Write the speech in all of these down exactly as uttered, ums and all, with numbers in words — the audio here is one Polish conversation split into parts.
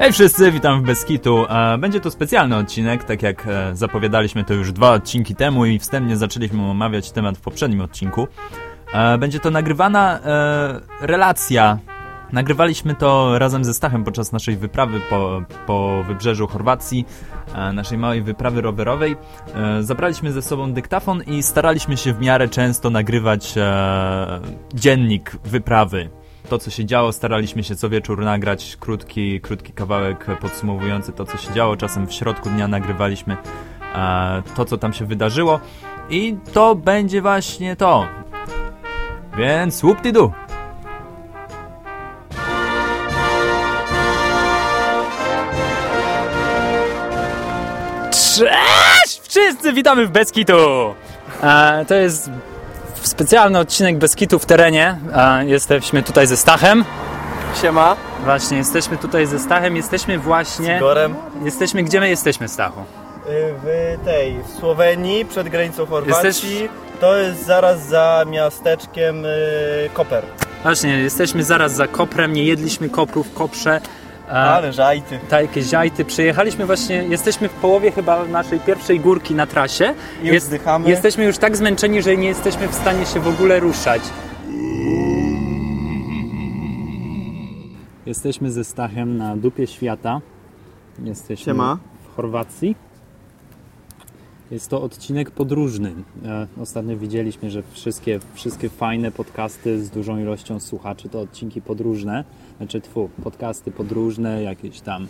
Hej wszyscy, witam w Bez Kitu. Będzie to specjalny odcinek, tak jak zapowiadaliśmy to już dwa odcinki temu i wstępnie zaczęliśmy omawiać temat w poprzednim odcinku. Będzie to nagrywana relacja. Nagrywaliśmy to razem ze Stachem podczas naszej wyprawy po, po wybrzeżu Chorwacji, naszej małej wyprawy rowerowej. Zabraliśmy ze sobą dyktafon i staraliśmy się w miarę często nagrywać dziennik wyprawy. To, co się działo, staraliśmy się co wieczór nagrać krótki, krótki kawałek podsumowujący to, co się działo. Czasem w środku dnia nagrywaliśmy e, to, co tam się wydarzyło. I to będzie właśnie to. Więc whoop-de-doo. Cześć! Wszyscy witamy w Bez Kitu! E, to jest specjalny odcinek Bez Kitu w terenie. E, jesteśmy tutaj ze Stachem. Siema. Właśnie, jesteśmy tutaj ze Stachem. Jesteśmy właśnie... Z Igorem. Jesteśmy... Gdzie my jesteśmy, Stachu? W tej, w Słowenii, przed granicą Chorwacji. Jesteś... To jest zaraz za miasteczkiem y, Koper. Właśnie, jesteśmy zaraz za Koprem. Nie jedliśmy koprów w Koprze. Ale żajty. Takie żajty. Przyjechaliśmy właśnie, jesteśmy w połowie chyba naszej pierwszej górki na trasie. I już zdychamy. Jesteśmy już tak zmęczeni, że nie jesteśmy w stanie się w ogóle ruszać. Jesteśmy ze Stachem na dupie świata. Jesteśmy Siema. w Chorwacji. Jest to odcinek podróżny. Ostatnio widzieliśmy, że wszystkie, wszystkie fajne podcasty z dużą ilością słuchaczy to odcinki podróżne. Znaczy, tfu, podcasty podróżne, jakieś tam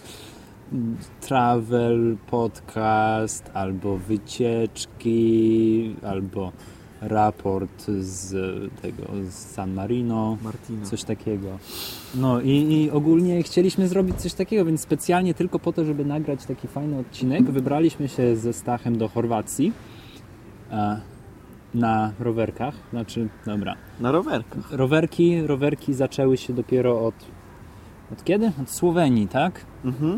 travel podcast, albo wycieczki, albo raport z tego, z San Marino, Martino. Coś takiego. No i, i ogólnie chcieliśmy zrobić coś takiego, więc specjalnie tylko po to, żeby nagrać taki fajny odcinek, wybraliśmy się ze Stachem do Chorwacji e, na rowerkach, znaczy, dobra. Na rowerkach. Rowerki, rowerki zaczęły się dopiero od, od kiedy? Od Słowenii, tak? Mhm.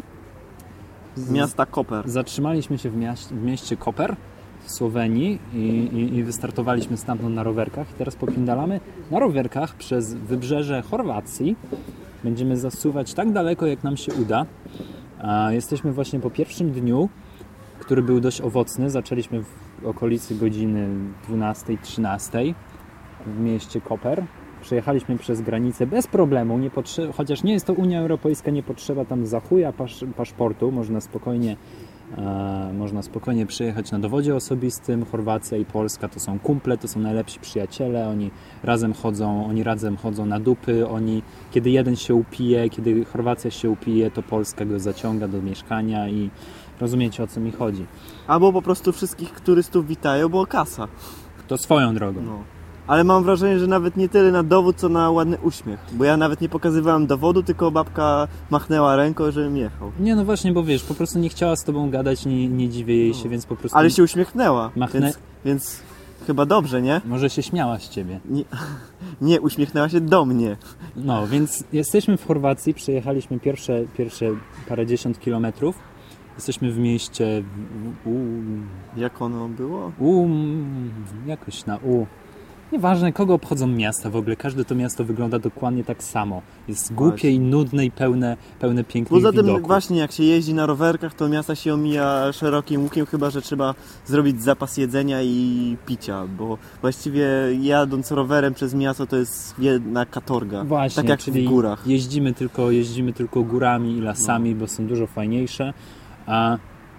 Z miasta Koper. Zatrzymaliśmy się w, miaś- w mieście Koper w Słowenii i, i, i wystartowaliśmy stamtąd na rowerkach. I teraz popindalamy na rowerkach przez wybrzeże Chorwacji. Będziemy zasuwać tak daleko, jak nam się uda. A jesteśmy właśnie po pierwszym dniu, który był dość owocny. Zaczęliśmy w okolicy godziny dwunastej trzynastej w mieście Koper. Przejechaliśmy przez granicę bez problemu, nie potrze- chociaż nie jest to Unia Europejska, nie potrzeba tam za chuja pasz- paszportu, można spokojnie, e, można spokojnie przyjechać na dowodzie osobistym. Chorwacja i Polska to są kumple, to są najlepsi przyjaciele, oni razem chodzą, oni razem chodzą na dupy, oni, kiedy jeden się upije, kiedy Chorwacja się upije, to Polska go zaciąga do mieszkania i rozumiecie, o co mi chodzi. Albo po prostu wszystkich turystów witają, bo kasa. To swoją drogą. No. Ale mam wrażenie, że nawet nie tyle na dowód, co na ładny uśmiech. Bo ja nawet nie pokazywałem dowodu, tylko babka machnęła ręką, żebym jechał. Nie, no właśnie, bo wiesz, po prostu nie chciała z tobą gadać, nie, nie dziwię jej się, no. Więc po prostu... Ale się uśmiechnęła, Machnę... więc, więc chyba dobrze, nie? Może się śmiała z ciebie. Nie, nie, uśmiechnęła się do mnie. No, więc jesteśmy w Chorwacji, przejechaliśmy pierwsze, pierwsze parędziesiąt kilometrów. Jesteśmy w mieście... U, u, Jak ono było? U, jakoś na U. Nieważne, kogo obchodzą miasta w ogóle. Każde to miasto wygląda dokładnie tak samo. Jest głupie właśnie. I nudne i pełne, pełne pięknych Poza tym widoków. właśnie jak się jeździ na rowerkach, to miasta się omija szerokim łukiem, chyba że trzeba zrobić zapas jedzenia i picia, bo właściwie jadąc rowerem przez miasto to jest jedna katorga. Właśnie, tak jak czyli w górach. Jeździmy tylko, jeździmy tylko górami i lasami, no. Bo są dużo fajniejsze. A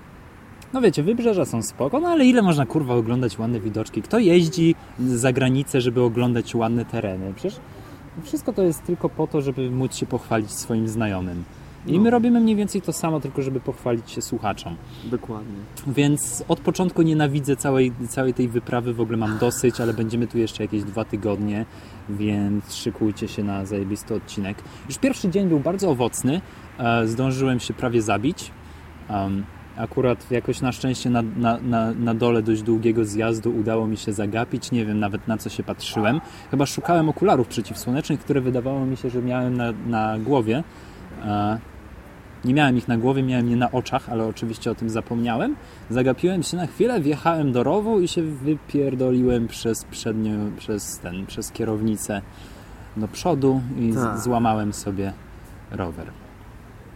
no wiecie, wybrzeża są spoko, no ale ile można kurwa oglądać ładne widoczki? Kto jeździ za granicę, żeby oglądać ładne tereny? Przecież wszystko to jest tylko po to, żeby móc się pochwalić swoim znajomym. I no. My robimy mniej więcej to samo, tylko żeby pochwalić się słuchaczom. Dokładnie. Więc od początku nienawidzę całej, całej tej wyprawy, w ogóle mam dosyć, ale będziemy tu jeszcze jakieś dwa tygodnie, więc szykujcie się na zajebisty odcinek. Już pierwszy dzień był bardzo owocny, zdążyłem się prawie zabić. Um, Akurat jakoś na szczęście na, na, na, na dole dość długiego zjazdu udało mi się zagapić. Nie wiem nawet na co się patrzyłem. Chyba szukałem okularów przeciwsłonecznych, które wydawało mi się, że miałem na, na głowie. E, nie miałem ich na głowie, miałem je na oczach, ale oczywiście o tym zapomniałem. Zagapiłem się na chwilę, wjechałem do rowu i się wypierdoliłem przez przednią, przez ten, przez kierownicę do przodu i z, złamałem sobie rower.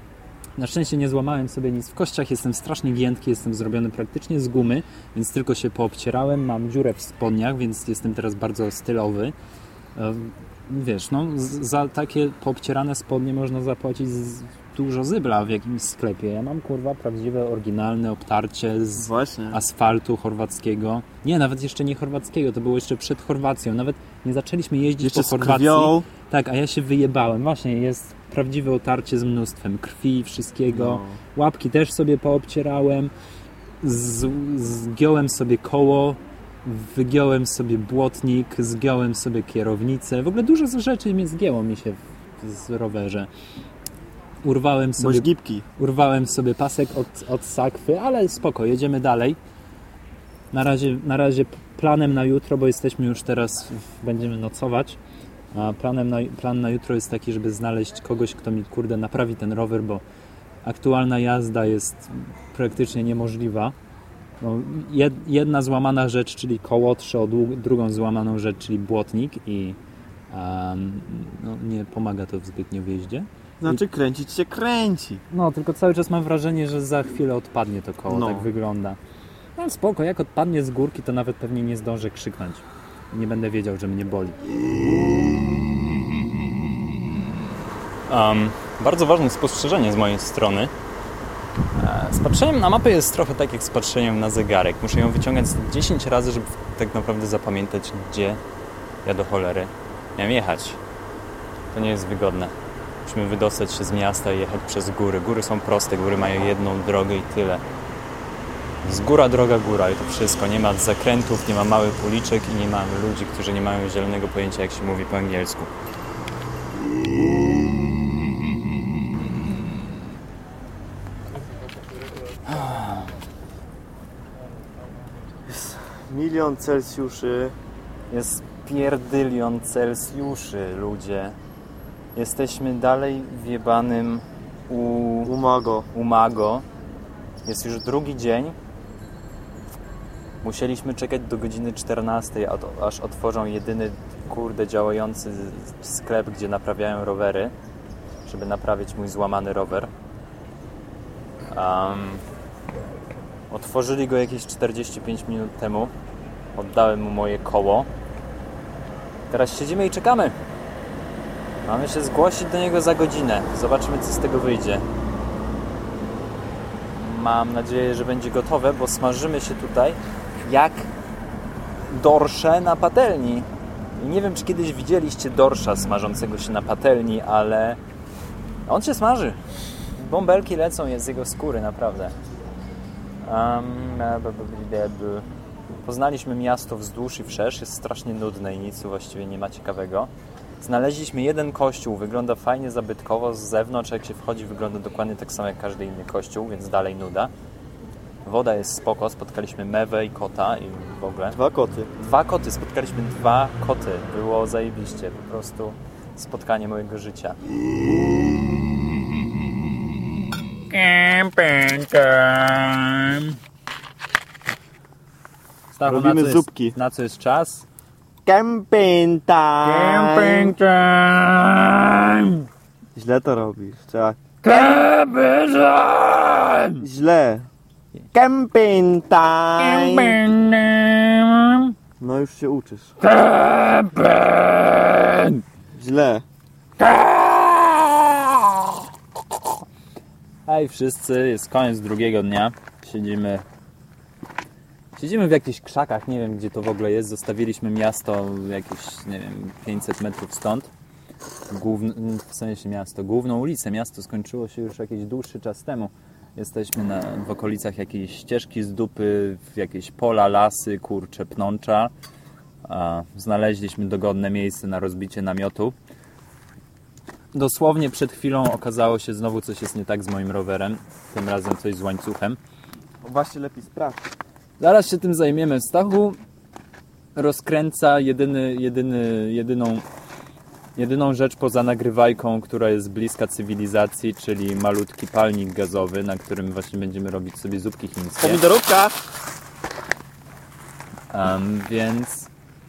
Na szczęście nie złamałem sobie nic w kościach, jestem strasznie giętki, jestem zrobiony praktycznie z gumy, więc tylko się poobcierałem, mam dziurę w spodniach, więc jestem teraz bardzo stylowy. Wiesz, no za takie poobcierane spodnie można zapłacić z, dużo zybla w jakimś sklepie. Ja mam, kurwa, prawdziwe, oryginalne obtarcie z Właśnie. asfaltu chorwackiego. Nie, nawet jeszcze nie chorwackiego, to było jeszcze przed Chorwacją. Nawet nie zaczęliśmy jeździć jeszcze po Chorwacji. Krwią. Tak, a ja się wyjebałem. Właśnie, jest prawdziwe otarcie z mnóstwem krwi, wszystkiego. No. Łapki też sobie poobcierałem. Z, zgiąłem sobie koło. Wygiąłem sobie błotnik, zgiąłem sobie kierownicę. W ogóle dużo rzeczy mnie zgięło mi się w, z rowerze. Urwałem sobie, Boś gipki. urwałem sobie pasek od, od sakwy, ale spoko, jedziemy dalej. Na razie, na razie planem na jutro, bo jesteśmy już teraz, będziemy nocować. A planem na, plan na jutro jest taki, żeby znaleźć kogoś, kto mi, kurde, naprawi ten rower, bo aktualna jazda jest praktycznie niemożliwa. No, jedna złamana rzecz, czyli kołotrze, drugą złamaną rzecz, czyli błotnik i um, no, nie pomaga to zbytnio w jeździe. Znaczy kręcić się kręci. No, tylko cały czas mam wrażenie, że za chwilę odpadnie to koło, no. tak wygląda. No spoko, jak odpadnie z górki, to nawet pewnie nie zdążę krzyknąć. Nie będę wiedział, że mnie boli. Um, bardzo ważne spostrzeżenie z mojej strony. Z patrzeniem na mapę jest trochę tak jak z patrzeniem na zegarek. Muszę ją wyciągać dziesięć razy, żeby tak naprawdę zapamiętać, gdzie ja do cholery miałem jechać. To nie jest wygodne. Musimy wydostać się z miasta i jechać przez góry. Góry są proste, góry mają jedną drogę i tyle. Z góra, droga, góra i to wszystko. Nie ma zakrętów, nie ma małych uliczek i nie ma ludzi, którzy nie mają zielonego pojęcia, jak się mówi po angielsku. Milion Celsjuszy. Jest pierdylion Celsjuszy, ludzie. Jesteśmy dalej w jebanym u... Umago. Umago. Jest już drugi dzień. Musieliśmy czekać do godziny czternastej, aż otworzą jedyny, kurde, działający sklep, gdzie naprawiają rowery, żeby naprawić mój złamany rower. Um, otworzyli go jakieś czterdzieści pięć minut temu. Oddałem mu moje koło. Teraz siedzimy i czekamy. Mamy się zgłosić do niego za godzinę. Zobaczymy, co z tego wyjdzie. Mam nadzieję, że będzie gotowe, bo smażymy się tutaj jak dorsze na patelni. I nie wiem, czy kiedyś widzieliście dorsza smażącego się na patelni, ale on się smaży. Bąbelki lecą z jego skóry, naprawdę. Um, Poznaliśmy miasto wzdłuż i wszerz. Jest strasznie nudne i nic tu właściwie nie ma ciekawego. Znaleźliśmy jeden kościół. Wygląda fajnie zabytkowo. Z zewnątrz, jak się wchodzi, wygląda dokładnie tak samo jak każdy inny kościół, więc dalej nuda. Woda jest spoko. Spotkaliśmy mewę i kota i w ogóle. Dwa koty. Dwa koty. Spotkaliśmy dwa koty. Było zajebiście. Po prostu spotkanie mojego życia. Camping time. Stachu, Robimy na co zupki. Jest, na co jest czas? Camping time. Camping time. Źle to robisz. Trzeba... Camping time. Źle. Camping time. Camping time. No już się uczysz. Camping. Źle. Hej wszyscy, jest koniec drugiego dnia. Siedzimy Siedzimy w jakichś krzakach, nie wiem gdzie to w ogóle jest. Zostawiliśmy miasto jakieś, nie wiem, pięćset metrów stąd. Główne, w sensie miasto, główną ulicę. Miasto skończyło się już jakiś dłuższy czas temu. Jesteśmy na, w okolicach jakiejś ścieżki z dupy, w jakieś pola, lasy, kurcze, pnącza. A, znaleźliśmy dogodne miejsce na rozbicie namiotu. Dosłownie przed chwilą okazało się znowu coś jest nie tak z moim rowerem. Tym razem coś z łańcuchem. Właśnie lepiej sprawdź. Zaraz się tym zajmiemy. Stachu rozkręca jedyny, jedyny, jedyną, jedyną rzecz poza nagrywajką, która jest bliska cywilizacji, czyli malutki palnik gazowy, na którym właśnie będziemy robić sobie zupki chińskie. Pomidorówka! Um, więc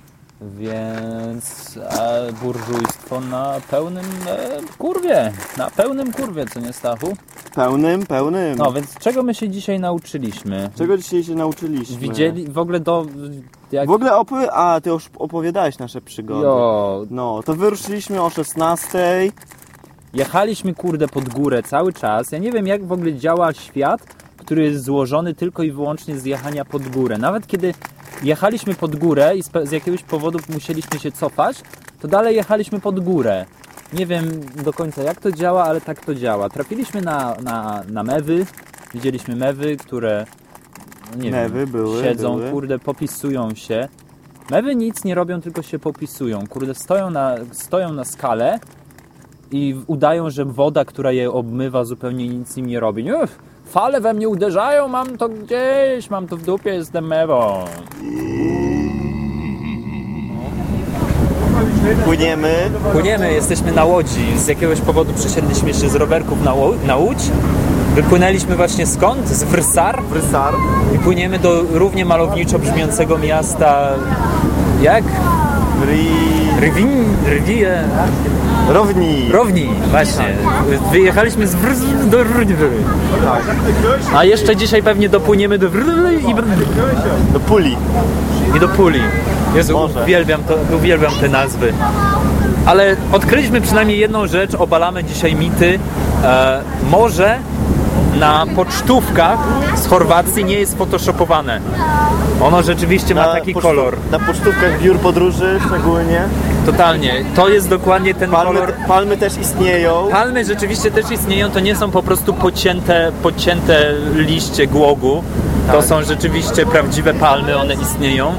więc e, burżujstwo na pełnym e, kurwie. Na pełnym kurwie, co nie, Stachu? Pełnym, pełnym. No, więc czego my się dzisiaj nauczyliśmy? Czego dzisiaj się nauczyliśmy? Widzieli w ogóle do... Jak... W ogóle opowie... A, ty już opowiadałeś nasze przygody. Jo. No, to wyruszyliśmy o szesnastej. Jechaliśmy, kurde, pod górę cały czas. Ja nie wiem, jak w ogóle działa świat, który jest złożony tylko i wyłącznie z jechania pod górę. Nawet kiedy jechaliśmy pod górę i z jakiegoś powodu musieliśmy się cofać, to dalej jechaliśmy pod górę. Nie wiem do końca, jak to działa, ale tak to działa. Trafiliśmy na, na, na mewy, widzieliśmy mewy, które nie mewy wiem, były, siedzą, były. kurde, popisują się. Mewy nic nie robią, tylko się popisują. Kurde, stoją na, stoją na skale i udają, że woda, która je obmywa, zupełnie nic im nie robi. Uff, fale we mnie uderzają, mam to gdzieś, mam to w dupie, jestem mewą. Płyniemy. Płyniemy, jesteśmy na łodzi. Z jakiegoś powodu przesiedliśmy się z rowerków na, łó- na łódź. Wypłynęliśmy właśnie skąd? Z Wrsar. Wrsar. I płyniemy do równie malowniczo brzmiącego miasta... Jak? Rwin... Rwie... Rowni. Rowni, właśnie. Wyjechaliśmy z Wrs do Rwni. Tak. A jeszcze dzisiaj pewnie dopłyniemy do Wr i do Puli. I do Puli. Jezu, Może. uwielbiam, to, uwielbiam te nazwy. Ale odkryliśmy przynajmniej jedną rzecz, obalamy dzisiaj mity. E, morze na pocztówkach z Chorwacji nie jest photoshopowane. Ono rzeczywiście ma taki pocztu- kolor. Na pocztówkach biur podróży szczególnie. Totalnie. To jest dokładnie ten Palmy, kolor. palmy też istnieją. Palmy rzeczywiście też istnieją, to nie są po prostu pocięte, pocięte liście głogu. To Tak. są rzeczywiście prawdziwe palmy, one istnieją.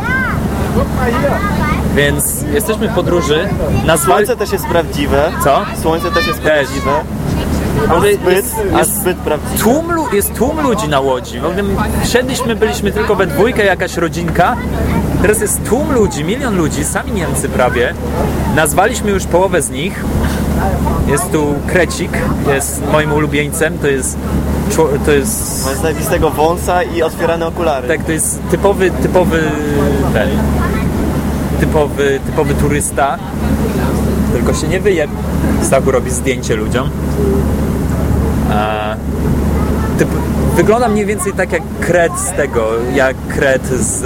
Więc jesteśmy w podróży. Nazwali... Słońce też jest prawdziwe. Co? Słońce też jest Też. prawdziwe. Ale A zbyt jest, jest, jest, zbyt prawdziwe. tłum, lu- jest tłum ludzi na łodzi. W ogóle siedliśmy, byliśmy tylko we dwójkę, jakaś rodzinka. Teraz jest tłum ludzi, milion ludzi, sami Niemcy prawie. Nazwaliśmy już połowę z nich. Jest tu Krecik, jest moim ulubieńcem, to jest... To jest... Ma zajebistego wąsa i otwierane okulary. Tak, to jest typowy, typowy ten... Typowy, typowy turysta. Tylko się nie wyje. Stachu robi zdjęcie ludziom. A, typ, wygląda mniej więcej tak jak Kret z tego, jak Kret z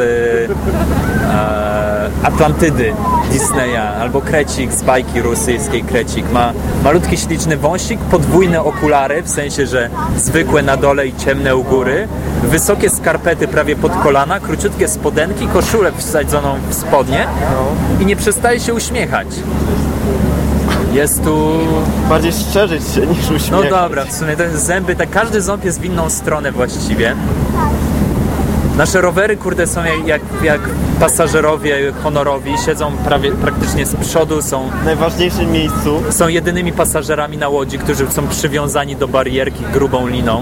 e, Atlantydy Disneya, albo Krecik z bajki rosyjskiej Krecik. Ma malutki, śliczny wąsik, podwójne okulary, w sensie, że zwykłe na dole i ciemne u góry, wysokie skarpety prawie pod kolana, króciutkie spodenki, koszulę wsadzoną w spodnie i nie przestaje się uśmiechać. Jest tu... Bardziej szczerzyć się niż uśmiechać. No dobra, w sumie te zęby, tak każdy ząb jest w inną stronę właściwie. Nasze rowery, kurde, są jak, jak, jak pasażerowie honorowi, siedzą prawie, praktycznie z przodu, są, W najważniejszym miejscu. są jedynymi pasażerami na łodzi, którzy są przywiązani do barierki grubą liną.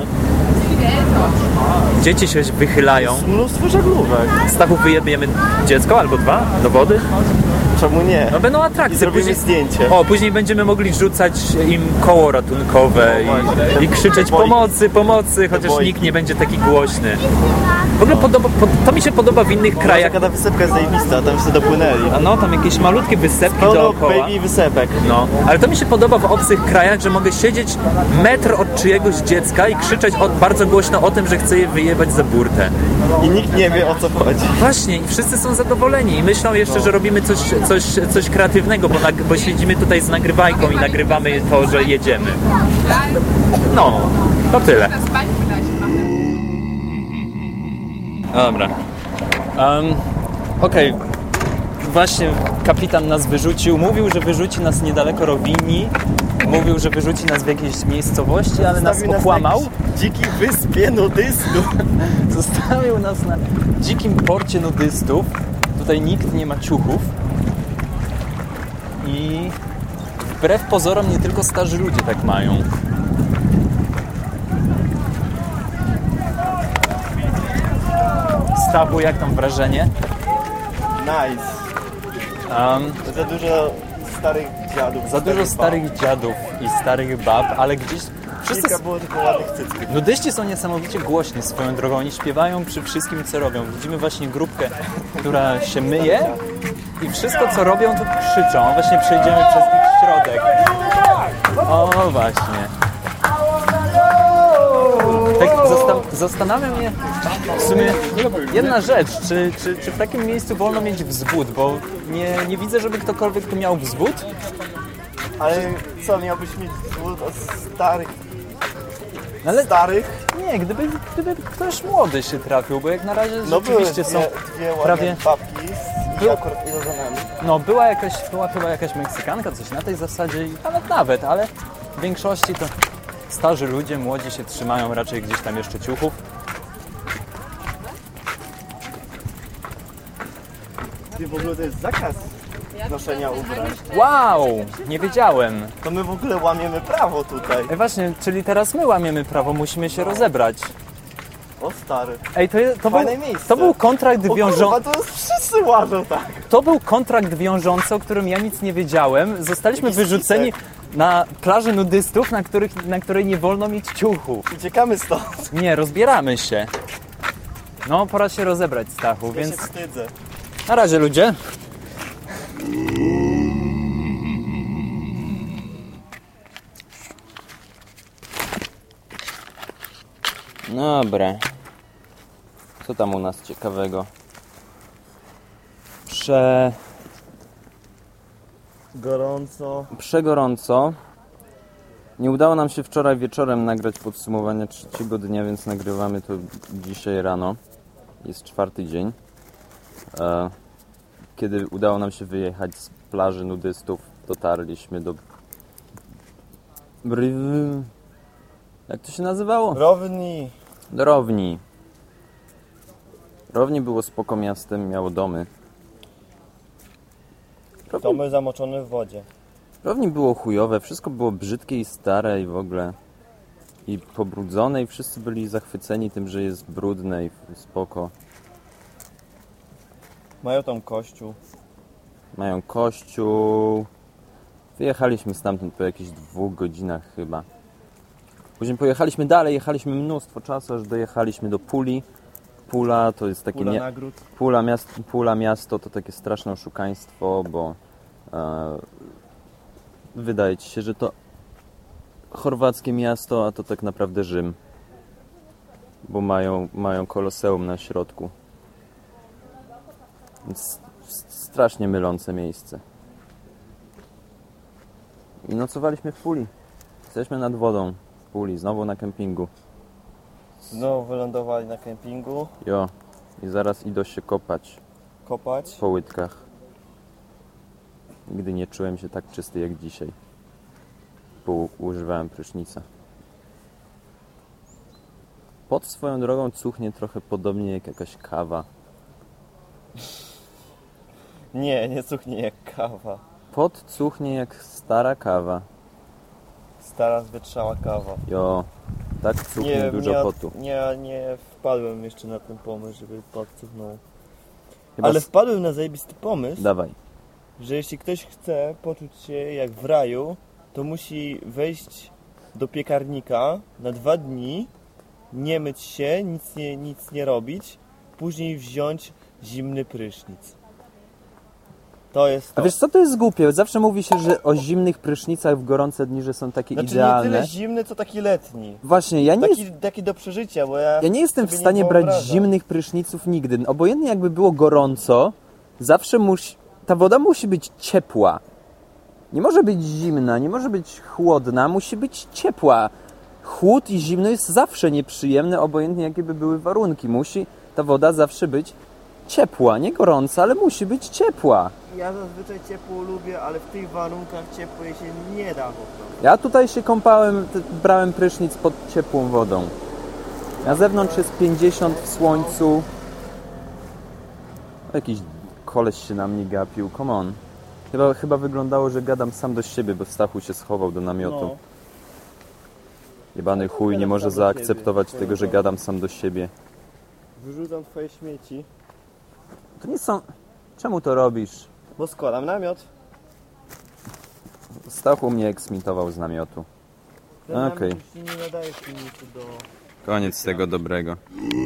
Dzieci się wychylają. Mnóstwo żaglówek. Stachu wyjebiemy dziecko albo dwa do wody. Czemu nie? No będą atrakcje. I zrobimy Później- zdjęcie. O, później będziemy mogli rzucać im koło ratunkowe No właśnie, i, ten i krzyczeć bojki. pomocy, pomocy, chociaż bojki. nikt nie będzie taki głośny. W ogóle podoba, pod, to mi się podoba w innych krajach. Jaka ta wysepka jest zajebista, tam się dopłynęli. A no, tam jakieś malutkie wysepki Pełno dookoła. baby wysepek. No, ale to mi się podoba w obcych krajach, że mogę siedzieć metr od czyjegoś dziecka i krzyczeć od, bardzo głośno o tym, że chcę je wyjebać za burtę. I nikt nie wie, o co chodzi. Właśnie, i wszyscy są zadowoleni i myślą jeszcze, że robimy coś, coś, coś kreatywnego, bo, nag- bo siedzimy tutaj z nagrywajką i nagrywamy to, że jedziemy. No, to tyle. Dobra. Um, Okej. Właśnie kapitan nas wyrzucił. Mówił, że wyrzuci nas niedaleko Rowini. Mówił, że wyrzuci nas w jakiejś miejscowości, ale nas Zostawił okłamał. na jakiejś dzikiej wyspie nudystów. Zostawił nas na dzikim porcie nudystów. Tutaj nikt nie ma ciuchów. I wbrew pozorom nie tylko starzy ludzie tak mają. Stachu, jak tam wrażenie? Nice. Um, Za dużo starych dziadów. za dużo starych dziadów i starych bab, ale gdzieś... Wszyscy... Kilka było tylko ładnych cycków. Nudyści są niesamowicie głośni swoją drogą. Oni śpiewają przy wszystkim, co robią. Widzimy właśnie grupkę, która się myje i wszystko, co robią, to krzyczą. Właśnie przejdziemy przez ich środek. O, właśnie. tak zastan- zastanawia mnie w sumie jedna rzecz, czy, czy, czy w takim miejscu wolno mieć wzwód, bo nie, nie widzę, żeby ktokolwiek tu miał wzwód. Ale co, miałbyś mieć wzór od starych? Ale Starych? nie, gdyby, gdyby ktoś młody się trafił, bo jak na razie No były rzeczywiście dwie, są dwie ładne prawie... babki z Był- akurat urodzonymi. No była jakaś, była chyba jakaś Meksykanka, coś na tej zasadzie, i nawet nawet, ale w większości to starzy ludzie, młodzi się trzymają raczej gdzieś tam jeszcze ciuchów. Ty, w ogóle to jest zakaz noszenia ubrań. Wow, nie wiedziałem. To my w ogóle łamiemy prawo tutaj. Ej, właśnie, czyli teraz my łamiemy prawo, musimy się rozebrać. O stary. Ej, to, je- to, był, Fajne miejsce. to był kontrakt O wiążący. kurwa, to wszyscy łażą tak. To był kontrakt wiążący, o którym ja nic nie wiedziałem. Zostaliśmy Jakiś wyrzuceni na plaży nudystów, na, których, na której nie wolno mieć ciuchów. Uciekamy stąd. Nie, rozbieramy się. No, pora się rozebrać, Stachu, Ja więc się wstydzę. na razie, ludzie. Dobra. Co tam u nas ciekawego? Prze... Gorąco. Przegorąco. Nie udało nam się wczoraj wieczorem nagrać podsumowania trzeciego dnia, więc nagrywamy to dzisiaj rano. Jest czwarty dzień. E, kiedy udało nam się wyjechać z plaży nudystów, dotarliśmy do... Bry- Jak to się nazywało? Rowni. Do Rowni. Rowni było spoko miastem, miało domy. Rowni, Domy zamoczone w wodzie. Rowni było chujowe, wszystko było brzydkie i stare i w ogóle. I pobrudzone i wszyscy byli zachwyceni tym, że jest brudne i spoko. Mają tam kościół. Mają kościół. Wyjechaliśmy stamtąd po jakichś dwóch godzinach chyba. Później pojechaliśmy dalej, jechaliśmy mnóstwo czasu, aż dojechaliśmy do Puli. Pula to jest takie... Pula mia- nagród. Pula, miast, Pula miasto to takie straszne oszukaństwo, bo e, wydaje ci się, że to chorwackie miasto, a to tak naprawdę Rzym. Bo mają, mają koloseum na środku. Więc strasznie mylące miejsce. I nocowaliśmy w Puli. Jesteśmy nad wodą w Puli, znowu na kempingu. Znowu wylądowali na kempingu. Jo. I zaraz idą się kopać Kopać. po łydkach. Nigdy nie czułem się tak czysty jak dzisiaj. Bo używałem prysznica. Pod swoją drogą cuchnie trochę podobnie jak jakaś kawa. Nie, nie cuchnie jak kawa. Pod cuchnie jak stara kawa. Stara zwietrzała kawa. Jo. Tak cuchnie dużo nie, potu. Nie, nie wpadłem jeszcze na ten pomysł, żeby pot cuchnął. Chyba Ale s- wpadłem na zajebisty pomysł, Dawaj. że jeśli ktoś chce poczuć się jak w raju, to musi wejść do piekarnika na dwa dni, nie myć się, nic nie, nic nie robić, później wziąć zimny prysznic. To jest to. A wiesz co, to jest głupie? Zawsze mówi się, że o zimnych prysznicach w gorące dni, że są takie Znaczy idealne. nie tyle zimny, co taki letni. Właśnie, ja nie, Taki, jest, taki do przeżycia, bo ja... ja nie jestem w sobie stanie nie brać wyobrażam. zimnych pryszniców nigdy. Obojętnie jakby było gorąco, zawsze musi... Ta woda musi być ciepła. Nie może być zimna, nie może być chłodna, musi być ciepła. Chłód i zimno jest zawsze nieprzyjemne, obojętnie jakie by były warunki. Musi ta woda zawsze być ciepła, nie gorąca, ale musi być ciepła. Ja zazwyczaj ciepło lubię, ale w tych warunkach ciepłej się nie da po prostu. Ja tutaj się kąpałem, t- brałem prysznic pod ciepłą wodą. Na zewnątrz jest pięćdziesiąt w słońcu. Jakiś koleś się na mnie gapił, come on. Chyba, chyba wyglądało, że gadam sam do siebie, bo Stachu się schował do namiotu. No. Jebany chuj nie może sam do siebie. zaakceptować tego, że gadam sam do siebie. Wyrzucam twoje śmieci, To nie są... Czemu to robisz? bo składam namiot. Stachu mnie eksmitował z namiotu. Ten Okej. namiot już się nie nadaje silnicy do... Koniec tego dobrego.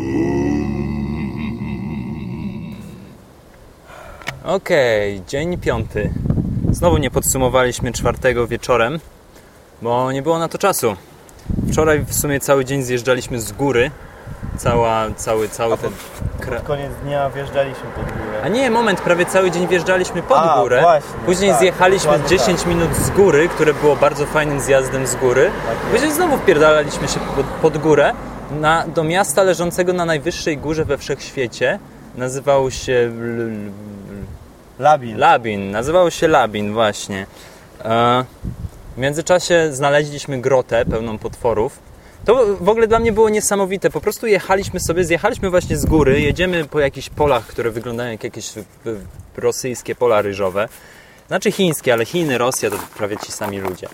Okej, okay, dzień piąty. Znowu nie podsumowaliśmy czwartego wieczorem, bo nie było na to czasu. Wczoraj w sumie cały dzień zjeżdżaliśmy z góry. Cała, cały, cały pod, ten... Pod koniec dnia wjeżdżaliśmy pod górę. A nie, moment, prawie cały dzień wjeżdżaliśmy pod A, górę. Właśnie, Później tak, zjechaliśmy dziesięć tak. minut z góry, które było bardzo fajnym zjazdem z góry. Tak Później znowu wpierdalaliśmy się pod, pod górę na, do miasta leżącego na najwyższej górze we wszechświecie. Nazywało się... Labin. Labin. Nazywało się Labin, właśnie. E, w międzyczasie znaleźliśmy grotę pełną potworów. To w ogóle dla mnie było niesamowite. Po prostu jechaliśmy sobie, zjechaliśmy właśnie z góry, jedziemy po jakichś polach, które wyglądają jak jakieś rosyjskie pola ryżowe. Znaczy chińskie, ale Chiny, Rosja to prawie ci sami ludzie.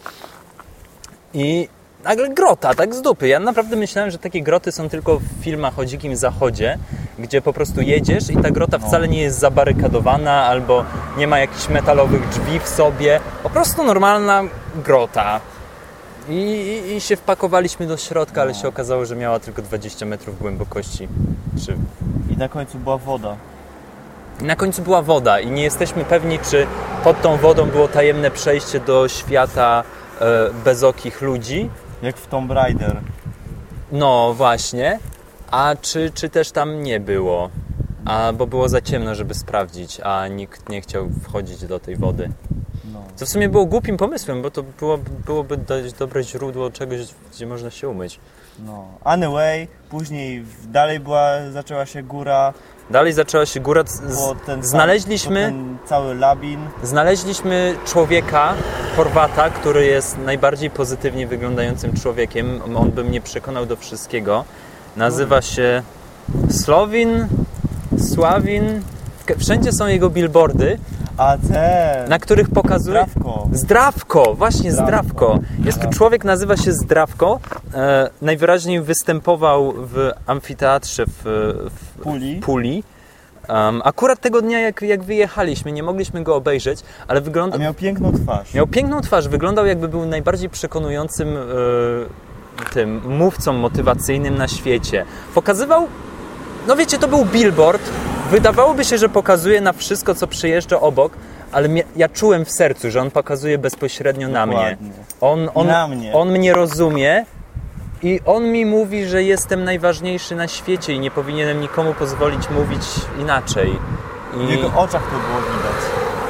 I nagle grota, tak z dupy. Ja naprawdę myślałem, że takie groty są tylko w filmach o dzikim zachodzie, gdzie po prostu jedziesz i ta grota wcale nie jest zabarykadowana albo nie ma jakichś metalowych drzwi w sobie. Po prostu normalna grota. I, i, I się wpakowaliśmy do środka, ale się okazało, że miała tylko dwadzieścia metrów głębokości. Czy... I na końcu była woda. I na końcu była woda i nie jesteśmy pewni, czy pod tą wodą było tajemne przejście do świata e, bezokich ludzi. Jak w Tomb Raider. No właśnie. A czy, czy też tam nie było? A, bo było za ciemno, żeby sprawdzić, a nikt nie chciał wchodzić do tej wody. No. Co w sumie było głupim pomysłem, bo to było, byłoby dość dobre źródło czegoś, gdzie można się umyć. No. Anyway, później dalej była, zaczęła się góra. Dalej zaczęła się góra. Z, ten znaleźliśmy, ten cały Labin. Znaleźliśmy człowieka, Chorwata, który jest najbardziej pozytywnie wyglądającym człowiekiem. On by mnie przekonał do wszystkiego. Nazywa się Slowin, Sławin. Wszędzie są jego billboardy. A ten... Na których pokazuje... Zdrawko. Zdrawko, właśnie Zdrawko. Zdrawko. Jest tu człowiek, nazywa się Zdrawko. E, najwyraźniej występował w amfiteatrze w, w Puli. Puli. Um, akurat tego dnia, jak, jak wyjechaliśmy, nie mogliśmy go obejrzeć, ale wyglądał... A miał piękną twarz. Miał piękną twarz, wyglądał jakby był najbardziej przekonującym e, tym mówcą motywacyjnym na świecie. Pokazywał... No wiecie, to był billboard. Wydawałoby się, że pokazuje na wszystko, co przyjeżdża obok, ale mnie, ja czułem w sercu, że on pokazuje bezpośrednio Dokładnie. na mnie. On, on, na mnie. on mnie rozumie i on mi mówi, że jestem najważniejszy na świecie i nie powinienem nikomu pozwolić mówić inaczej. I w jego oczach to było widać.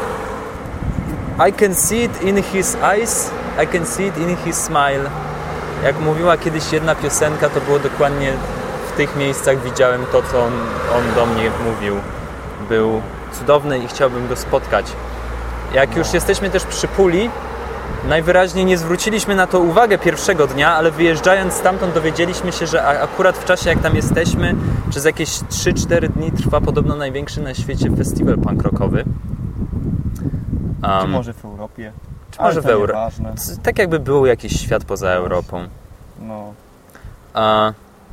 I can see it in his eyes, I can see it in his smile. Jak mówiła kiedyś jedna piosenka, to było dokładnie... W tych miejscach widziałem to, co on, on do mnie mówił. Był cudowny i chciałbym go spotkać. Jak no. już jesteśmy też przy Puli, najwyraźniej nie zwróciliśmy na to uwagę pierwszego dnia, ale wyjeżdżając stamtąd dowiedzieliśmy się, że akurat w czasie jak tam jesteśmy, przez jakieś trzy cztery dni trwa podobno największy na świecie festiwal punk rockowy. Um, czy może w Europie? Czy może w Europie? Tak jakby był jakiś świat poza Europą. No. A,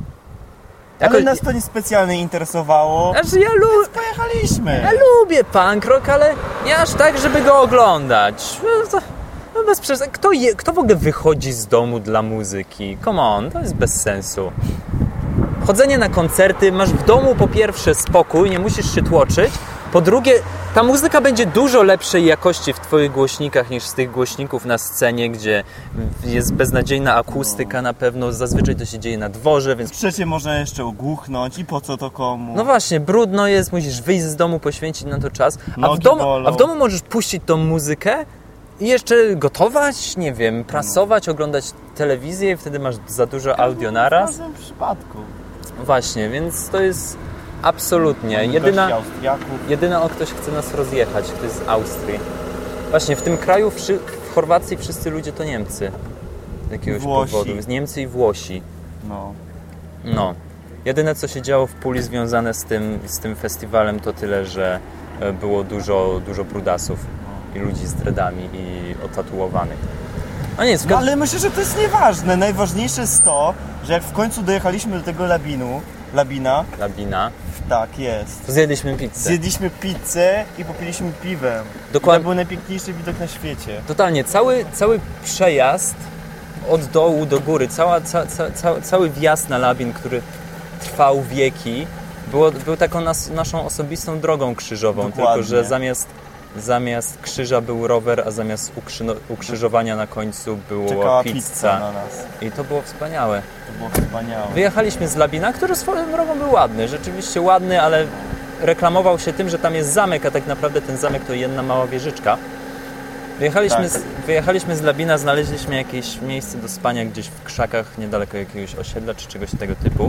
Ale nas to niespecjalnie interesowało. Znaczy ja lu- pojechaliśmy. Ja lubię punk rock, ale nie aż tak, żeby go oglądać. No, to, no bez przesady. Kto, je, kto w ogóle wychodzi z domu dla muzyki? Come on, to jest bez sensu. Chodzenie na koncerty, masz w domu po pierwsze spokój, nie musisz się tłoczyć. Po drugie, ta muzyka będzie dużo lepszej jakości w twoich głośnikach niż z tych głośników na scenie, gdzie jest beznadziejna akustyka no. na pewno. Zazwyczaj to się dzieje na dworze, więc... Trzecie można jeszcze ogłuchnąć i po co to komu? No właśnie, brudno jest, musisz wyjść z domu, poświęcić na to czas. A w, domu, a w domu możesz puścić tą muzykę i jeszcze gotować, nie wiem, prasować, no. oglądać telewizję i wtedy masz za dużo audio naraz. W każdym przypadku. Właśnie, więc to jest... Absolutnie. Jedyna, jedyna o ktoś chce nas rozjechać, ktoś z Austrii. Właśnie, w tym kraju, w, w Chorwacji wszyscy ludzie to Niemcy. Z jakiegoś Włosi. powodu. Niemcy i Włosi. No. No. Jedyne, co się działo w Puli związane z tym, z tym festiwalem, to tyle, że było dużo, dużo brudasów i ludzi z dreadami i otatuowanych. No nic, no, ale myślę, że to jest nieważne. Najważniejsze jest to, że jak w końcu dojechaliśmy do tego Labinu, Labina. Labina. Tak, jest. To zjedliśmy pizzę. Zjedliśmy pizzę i popiliśmy piwem. Dokładnie. To był najpiękniejszy widok na świecie. Totalnie. Cały, cały przejazd od dołu do góry, cała, ca, ca, ca, cały wjazd na Labin, który trwał wieki, było, był taką nas, naszą osobistą drogą krzyżową. Dokładnie. Tylko że zamiast zamiast krzyża był rower, a zamiast ukrzy- ukrzyżowania na końcu było Czekała pizza. pizza na nas. I to było wspaniałe. To było wspaniałe. Wyjechaliśmy z Labina, który swoją drogą był ładny, rzeczywiście ładny, ale reklamował się tym, że tam jest zamek, a tak naprawdę ten zamek to jedna mała wieżyczka. Wyjechaliśmy, Tak. z, wyjechaliśmy z Labina, znaleźliśmy jakieś miejsce do spania gdzieś w krzakach, niedaleko jakiegoś osiedla czy czegoś tego typu.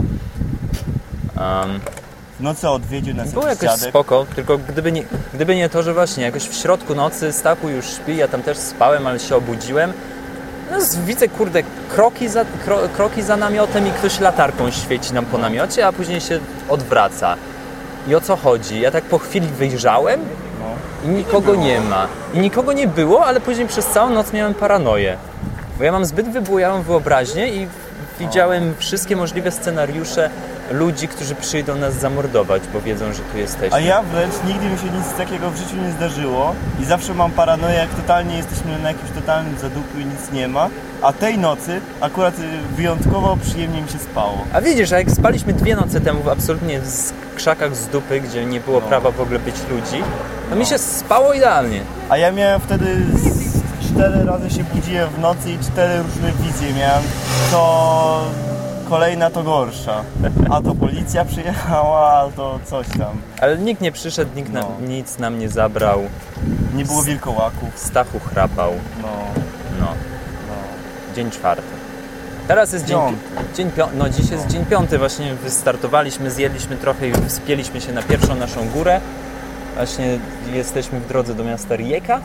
Um, W nocy odwiedził nas było jakiś jakoś dziadek. spoko, tylko gdyby nie, gdyby nie to, że właśnie jakoś w środku nocy Stachu już śpi, ja tam też spałem, ale się obudziłem. No, widzę, kurde, kroki za, kro, kroki za namiotem i ktoś latarką świeci nam po namiocie, a później się odwraca. I o co chodzi? Ja tak po chwili wyjrzałem i nikogo nie ma. I nikogo nie było, ale później przez całą noc miałem paranoję. Bo ja mam zbyt wybujałą wyobraźnię i widziałem wszystkie możliwe scenariusze ludzi, którzy przyjdą nas zamordować, bo wiedzą, że tu jesteśmy. A ja wręcz nigdy mi się nic takiego w życiu nie zdarzyło i zawsze mam paranoję, jak totalnie jesteśmy na jakimś totalnym zadupiu i nic nie ma, a tej nocy akurat wyjątkowo przyjemnie mi się spało. A widzisz, a jak spaliśmy dwie noce temu w absolutnie w krzakach z dupy, gdzie nie było No. prawa w ogóle być ludzi, to mi się spało idealnie. A ja miałem wtedy z cztery razy się budziłem w nocy i cztery różne wizje miałem, to kolejna to gorsza. A to policja przyjechała, a to coś tam. Ale nikt nie przyszedł, nikt No. nam, nic nam nie zabrał. Nie było wilkołaków. Stachu chrapał. No, No, no. dzień czwarty. Teraz jest dzień, Piąty. dzień piąty. No dziś jest dzień piąty. Właśnie wystartowaliśmy, zjedliśmy trochę i wspięliśmy się na pierwszą naszą górę. Właśnie jesteśmy w drodze do miasta Rijeka.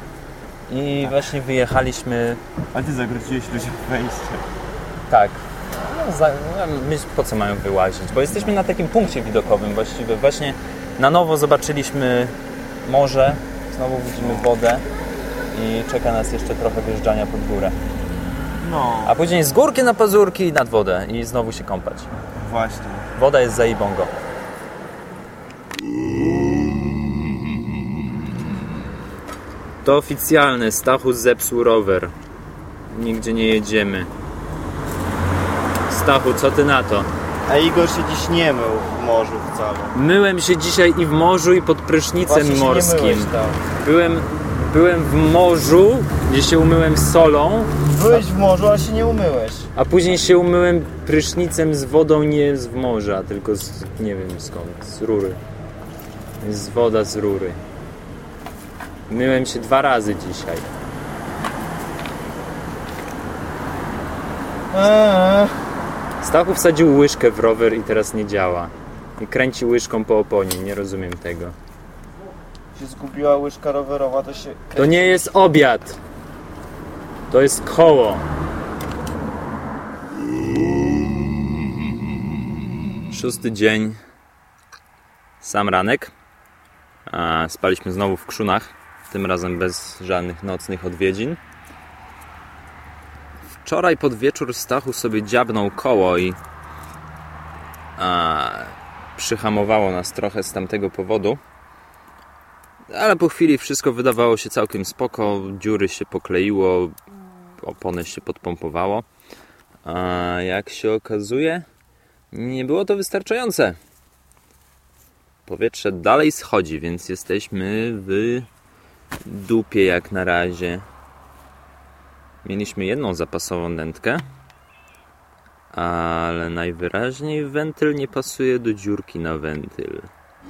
I właśnie wyjechaliśmy. Ale ty zagroziłeś ludziom wejście. Tak. No, za, no, my, po co mają wyłazić? Bo jesteśmy na takim punkcie widokowym właściwie. Właśnie na nowo zobaczyliśmy morze, znowu widzimy wodę i czeka nas jeszcze trochę wjeżdżania pod górę. No, A później z górki na pazurki nad wodę i znowu się kąpać. właśnie. Woda jest za ibongo. To oficjalne, Stachu zepsuł rower. Nigdzie nie jedziemy. Stachu, co ty na to? A Igor się dziś nie mył w morzu wcale. Myłem się dzisiaj i w morzu, i pod prysznicem Właśnie się nie morskim. myłeś tam. Byłem, byłem w morzu, gdzie się umyłem solą, Byłeś w morzu, ale się nie umyłeś. a później się umyłem prysznicem z wodą nie z morza, tylko z, nie wiem skąd, z rury. Z woda z rury. Myłem się dwa razy dzisiaj. Eee. Stachu wsadził łyżkę w rower i teraz nie działa. I kręci łyżką po oponie, nie rozumiem tego. Się zgubiła łyżka rowerowa, to się... To nie jest obiad. To jest koło. Szósty dzień. Sam ranek. A, spaliśmy znowu w Krzunach. Tym razem bez żadnych nocnych odwiedzin. Wczoraj pod wieczór Stachu sobie dziabnął koło i a, przyhamowało nas trochę z tamtego powodu. Ale po chwili wszystko wydawało się całkiem spoko. Dziury się pokleiło, opony się podpompowało. A jak się okazuje, nie było to wystarczające. Powietrze dalej schodzi, więc jesteśmy w dupie jak na razie. Mieliśmy jedną zapasową dętkę, ale najwyraźniej wentyl nie pasuje do dziurki na wentyl.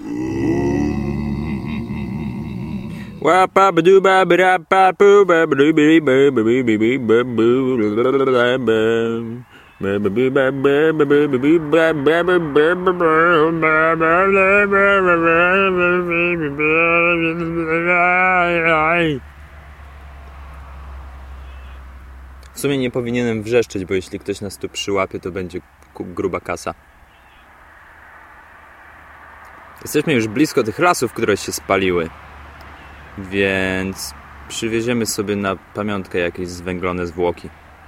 W sumie nie powinienem wrzeszczeć, bo jeśli ktoś nas tu przyłapie, to będzie gruba kasa. Jesteśmy już blisko tych lasów, które się spaliły. Więc przywieziemy sobie na pamiątkę jakieś zwęglone zwłoki.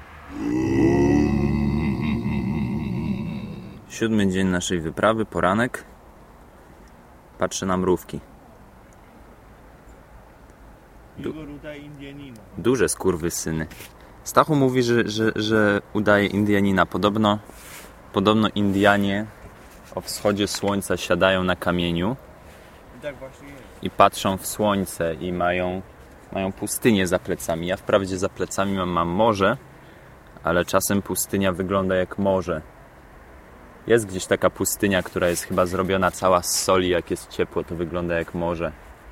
Siódmy dzień naszej wyprawy, poranek. Patrzę na mrówki. Du- duże skurwysyny. Stachu mówi, że, że, że udaje Indianina. Podobno, podobno Indianie o wschodzie słońca siadają na kamieniu I tak właśnie jest. i patrzą w słońce i mają, mają pustynię za plecami. Ja wprawdzie za plecami mam, mam morze, ale czasem pustynia wygląda jak morze. Jest gdzieś taka pustynia, która jest chyba zrobiona cała z soli, jak jest ciepło, to wygląda jak morze.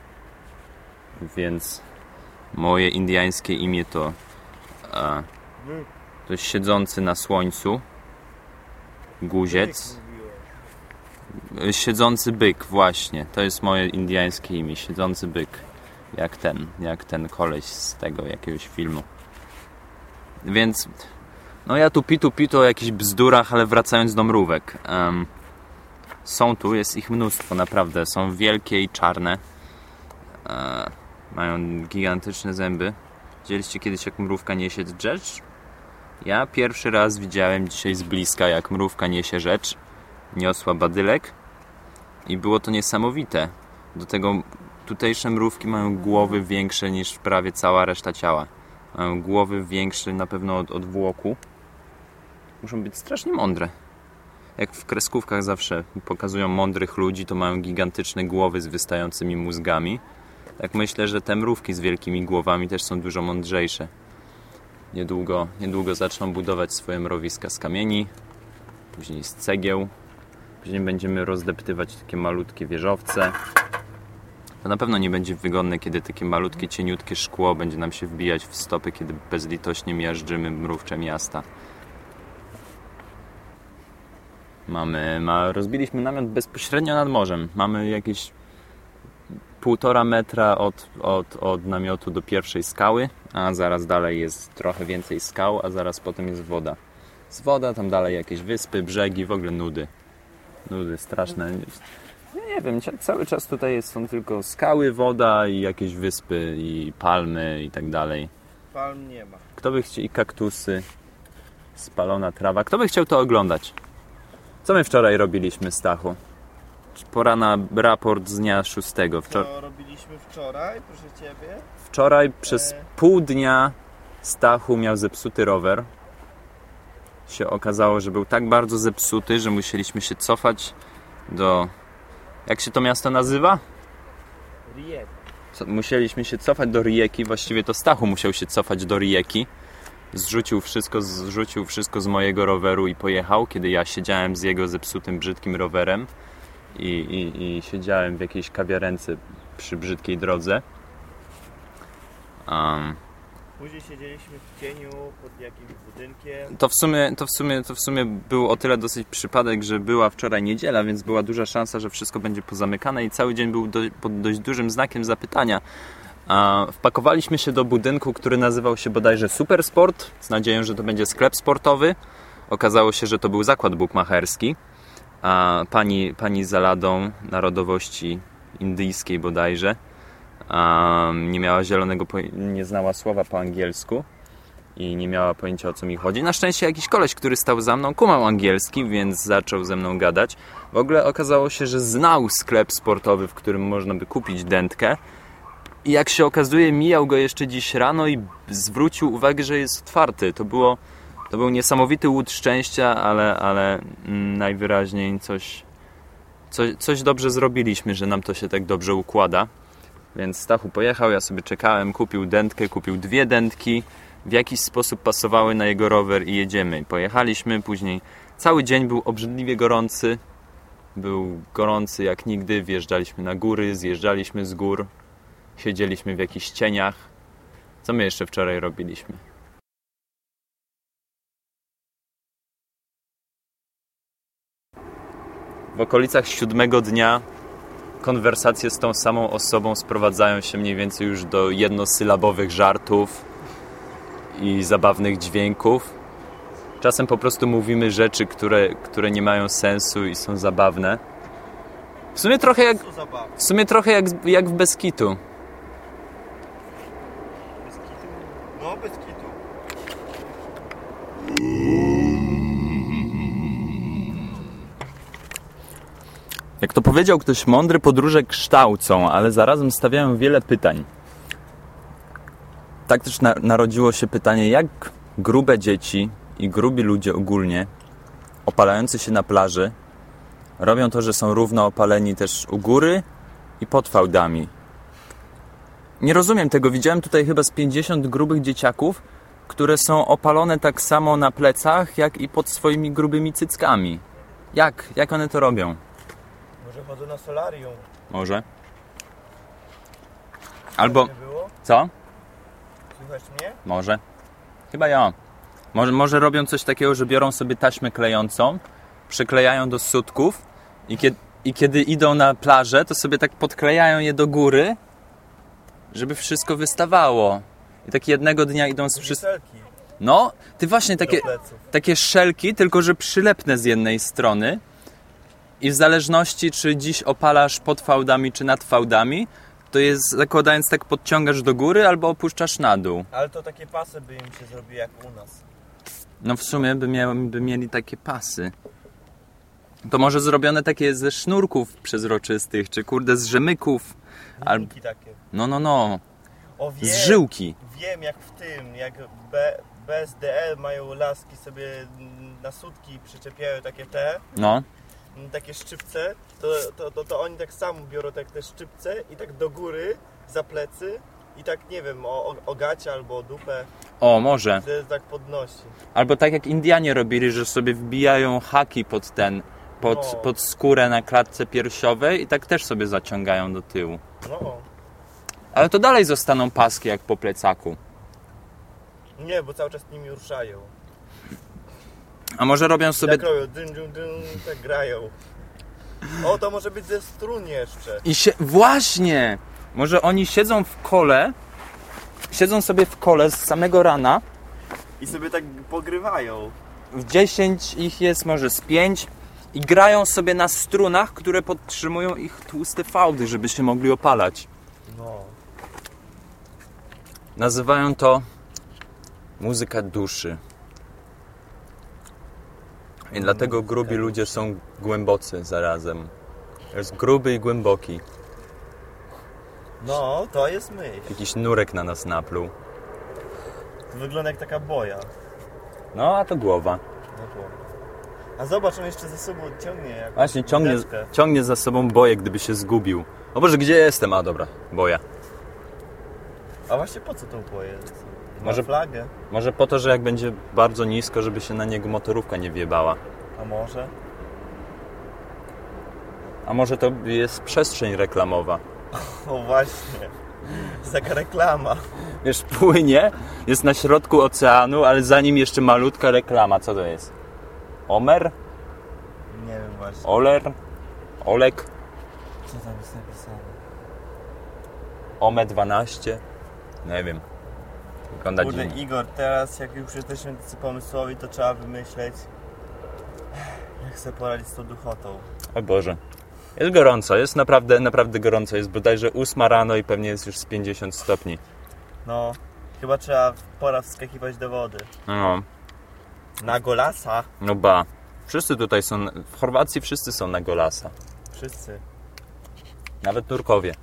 Więc moje indyjskie imię to, a, to jest siedzący na słońcu guziec. Siedzący byk, właśnie. To jest moje indyjskie imię, siedzący byk. Jak ten, jak ten koleś z tego jakiegoś filmu. Więc no ja tu pitu pitu o jakichś bzdurach, ale wracając do mrówek. Um, są tu, jest ich mnóstwo, naprawdę. Są wielkie i czarne. E, mają gigantyczne zęby. Widzieliście kiedyś, jak mrówka niesie rzecz? Ja pierwszy raz widziałem dzisiaj z bliska, jak mrówka niesie rzecz. Niosła badylek. I było to niesamowite. Do tego tutejsze mrówki mają głowy większe niż prawie cała reszta ciała. Mają głowy większe na pewno od, od włoku. Muszą być strasznie mądre. Jak w kreskówkach zawsze pokazują mądrych ludzi, to mają gigantyczne głowy z wystającymi mózgami. Tak myślę, że te mrówki z wielkimi głowami też są dużo mądrzejsze. Niedługo, niedługo zaczną budować swoje mrowiska z kamieni, później z cegieł. Później będziemy rozdeptywać takie malutkie wieżowce. To na pewno nie będzie wygodne, kiedy takie malutkie, cieniutkie szkło będzie nam się wbijać w stopy, kiedy bezlitośnie miażdżymy mrówcze miasta. Mamy, ma, rozbiliśmy namiot bezpośrednio nad morzem. Mamy jakieś półtora metra od, od, od namiotu do pierwszej skały, a zaraz dalej jest trochę więcej skał, a zaraz potem jest woda. Z woda, tam dalej jakieś wyspy, brzegi, w ogóle nudy. Nudy straszne. Ja nie wiem, cały czas tutaj jest, są tylko skały, woda i jakieś wyspy i palmy i tak dalej. Palm nie ma. Kto by chciał, i kaktusy, spalona trawa. Kto by chciał to oglądać? Co my wczoraj robiliśmy, Stachu? Pora na raport z dnia szóstego. Wczor- Co robiliśmy wczoraj, proszę Ciebie? Wczoraj przez e... pół dnia Stachu miał zepsuty rower. Się okazało, że był tak bardzo zepsuty, że musieliśmy się cofać do... Jak się to miasto nazywa? Rijeka. Musieliśmy się cofać do Rijeki. Właściwie to Stachu musiał się cofać do Rijeki. Zrzucił wszystko, zrzucił wszystko z mojego roweru i pojechał, kiedy ja siedziałem z jego zepsutym, brzydkim rowerem i, i, i siedziałem w jakiejś kawiarence przy brzydkiej drodze. Um, Później siedzieliśmy w cieniu pod jakimś budynkiem. To w sumie, to w sumie, to w sumie był o tyle dosyć przypadek, że była wczoraj niedziela, więc była duża szansa, że wszystko będzie pozamykane i cały dzień był do, pod dość dużym znakiem zapytania. A wpakowaliśmy się do budynku, który nazywał się bodajże Supersport, z nadzieją, że to będzie sklep sportowy. Okazało się, że to był zakład bukmacherski. A pani, pani za ladą narodowości indyjskiej bodajże a nie miała zielonego, nie znała słowa po angielsku i nie miała pojęcia, o co mi chodzi. Na szczęście jakiś koleś, który stał za mną, kumał angielski, więc zaczął ze mną gadać. W ogóle okazało się, że znał sklep sportowy, w którym można by kupić dętkę. I jak się okazuje, mijał go jeszcze dziś rano i zwrócił uwagę, że jest otwarty. To było, to był niesamowity łód szczęścia, ale, ale najwyraźniej coś, coś, coś dobrze zrobiliśmy, że nam to się tak dobrze układa. Więc Stachu pojechał, ja sobie czekałem, kupił dętkę, kupił dwie dętki, w jakiś sposób pasowały na jego rower i jedziemy. Pojechaliśmy, później cały dzień był obrzydliwie gorący, był gorący jak nigdy, wjeżdżaliśmy na góry, zjeżdżaliśmy z gór, siedzieliśmy w jakichś cieniach. Co my jeszcze wczoraj robiliśmy? W okolicach siódmego dnia konwersacje z tą samą osobą sprowadzają się mniej więcej już do jednosylabowych żartów i zabawnych dźwięków. Czasem po prostu mówimy rzeczy, które, które nie mają sensu i są zabawne. W sumie trochę jak, w sumie trochę jak, jak w Bez Kitu. Bez kitu? No, bez kitu. Jak to powiedział ktoś mądry, podróże kształcą, ale zarazem stawiają wiele pytań. Tak też na, narodziło się pytanie, jak grube dzieci i grubi ludzie ogólnie, opalający się na plaży, robią to, że są równo opaleni też u góry i pod fałdami. nie rozumiem tego. Widziałem tutaj chyba z pięćdziesiąt grubych dzieciaków, które są opalone tak samo na plecach, jak i pod swoimi grubymi cyckami. Jak? Jak one to robią? Może chodzą na solarium. Może. Albo... Nie było? Co? Słuchasz mnie? Może. Chyba ja. Może, może robią coś takiego, że biorą sobie taśmę klejącą, przyklejają do sutków i, kiedy, i kiedy idą na plażę, to sobie tak podklejają je do góry, żeby wszystko wystawało. I tak jednego dnia idą z wszystkim. No, ty właśnie takie, takie szelki, tylko że przylepne z jednej strony. I w zależności, czy dziś opalasz pod fałdami, czy nad fałdami, to jest, zakładając tak, podciągasz do góry albo opuszczasz na dół. Ale to takie pasy by im się zrobiły jak u nas. No w sumie by, mia- by mieli takie pasy. To może zrobione takie ze sznurków przezroczystych, czy kurde z rzemyków. Al... takie. No, no, no. O, wiem, z żyłki. Wiem, jak w tym, jak B, B S D L mają laski sobie na sutki przyczepiają takie te, No. takie szczypce, to, to, to, to oni tak samo biorą tak te szczypce i tak do góry, za plecy i tak, nie wiem, o, o, o gacie albo o dupę. O, może. Że tak podnosi. Albo tak jak Indianie robili, że sobie wbijają haki pod ten, pod, No. pod skórę na klatce piersiowej i tak też sobie zaciągają do tyłu. No. Ale to dalej zostaną paski jak po plecaku. Nie, bo cały czas nimi ruszają. A może robią sobie... Tak robią, dyn, dyn, dyn, tak grają. O, to może być ze strun jeszcze. I się... Właśnie! Może oni siedzą w kole, siedzą sobie w kole z samego rana. I sobie tak pogrywają. W dziesięć ich jest, może z pięć. I grają sobie na strunach, które podtrzymują ich tłuste fałdy, żeby się mogli opalać. No. Nazywają to muzyka duszy. I Mm, dlatego grubi ludzie są głębocy zarazem. Jest gruby i głęboki. No, to jest myśl. Jakiś nurek na nas napluł. To wygląda jak taka boja. No, a to głowa. No to. A zobacz, on jeszcze za sobą ciągnie jak Właśnie ciągnie, deskę. ciągnie za sobą boję, gdyby się zgubił. O Boże, gdzie jestem? A dobra, boja. A właśnie po co tą boję? Ma Może- flagę? Może po to, że jak będzie bardzo nisko, żeby się na niego motorówka nie wjebała. A może? A może to jest przestrzeń reklamowa. O właśnie. Taka reklama. Wiesz, płynie, jest na środku oceanu, ale za nim jeszcze malutka reklama. Co to jest? Omer? Nie wiem właśnie. Oler? Olek? Co tam jest napisane? Ome dwanaście? Nie wiem. Wygląda Kurde, dziwnie. Igor, teraz jak już jesteśmy tacy pomysłowi, to trzeba wymyśleć, jak sobie poradzić z tą duchotą. O Boże. Jest gorąco, jest naprawdę, naprawdę gorąco. Jest bodajże ósma rano i pewnie jest już z pięćdziesiąt stopni. No, chyba trzeba pora wskakiwać do wody. No, Na golasa. no ba. Wszyscy tutaj są, w Chorwacji wszyscy są na golasa. Wszyscy. Nawet nurkowie.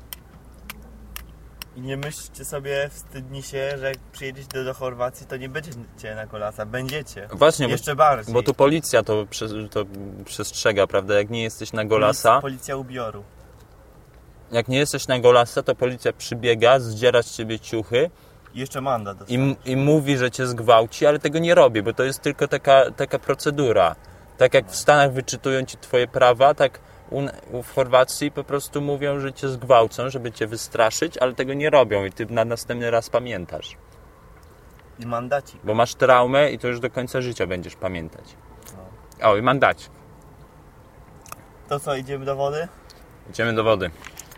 I nie myślcie sobie, wstydni się, że jak przyjedziecie do, do Chorwacji, to nie będziecie na golasa. Będziecie. Właśnie, Jeszcze bo, bardziej. bo tu policja to, prze, to przestrzega, prawda? Jak nie jesteś na golasa, Policja ubioru. jak nie jesteś na golasa, to policja przybiega, zdziera z ciebie ciuchy I jeszcze mandat dostać. i, i mówi, że cię zgwałci, ale tego nie robi, bo to jest tylko taka, taka procedura. Tak jak w Stanach wyczytują ci twoje prawa, tak u, w Chorwacji po prostu mówią, że cię zgwałcą, żeby cię wystraszyć, ale tego nie robią i ty na następny raz pamiętasz. I mandacik. Bo masz traumę i to już do końca życia będziesz pamiętać. O, i mandacik. To co, idziemy do wody? Idziemy do wody.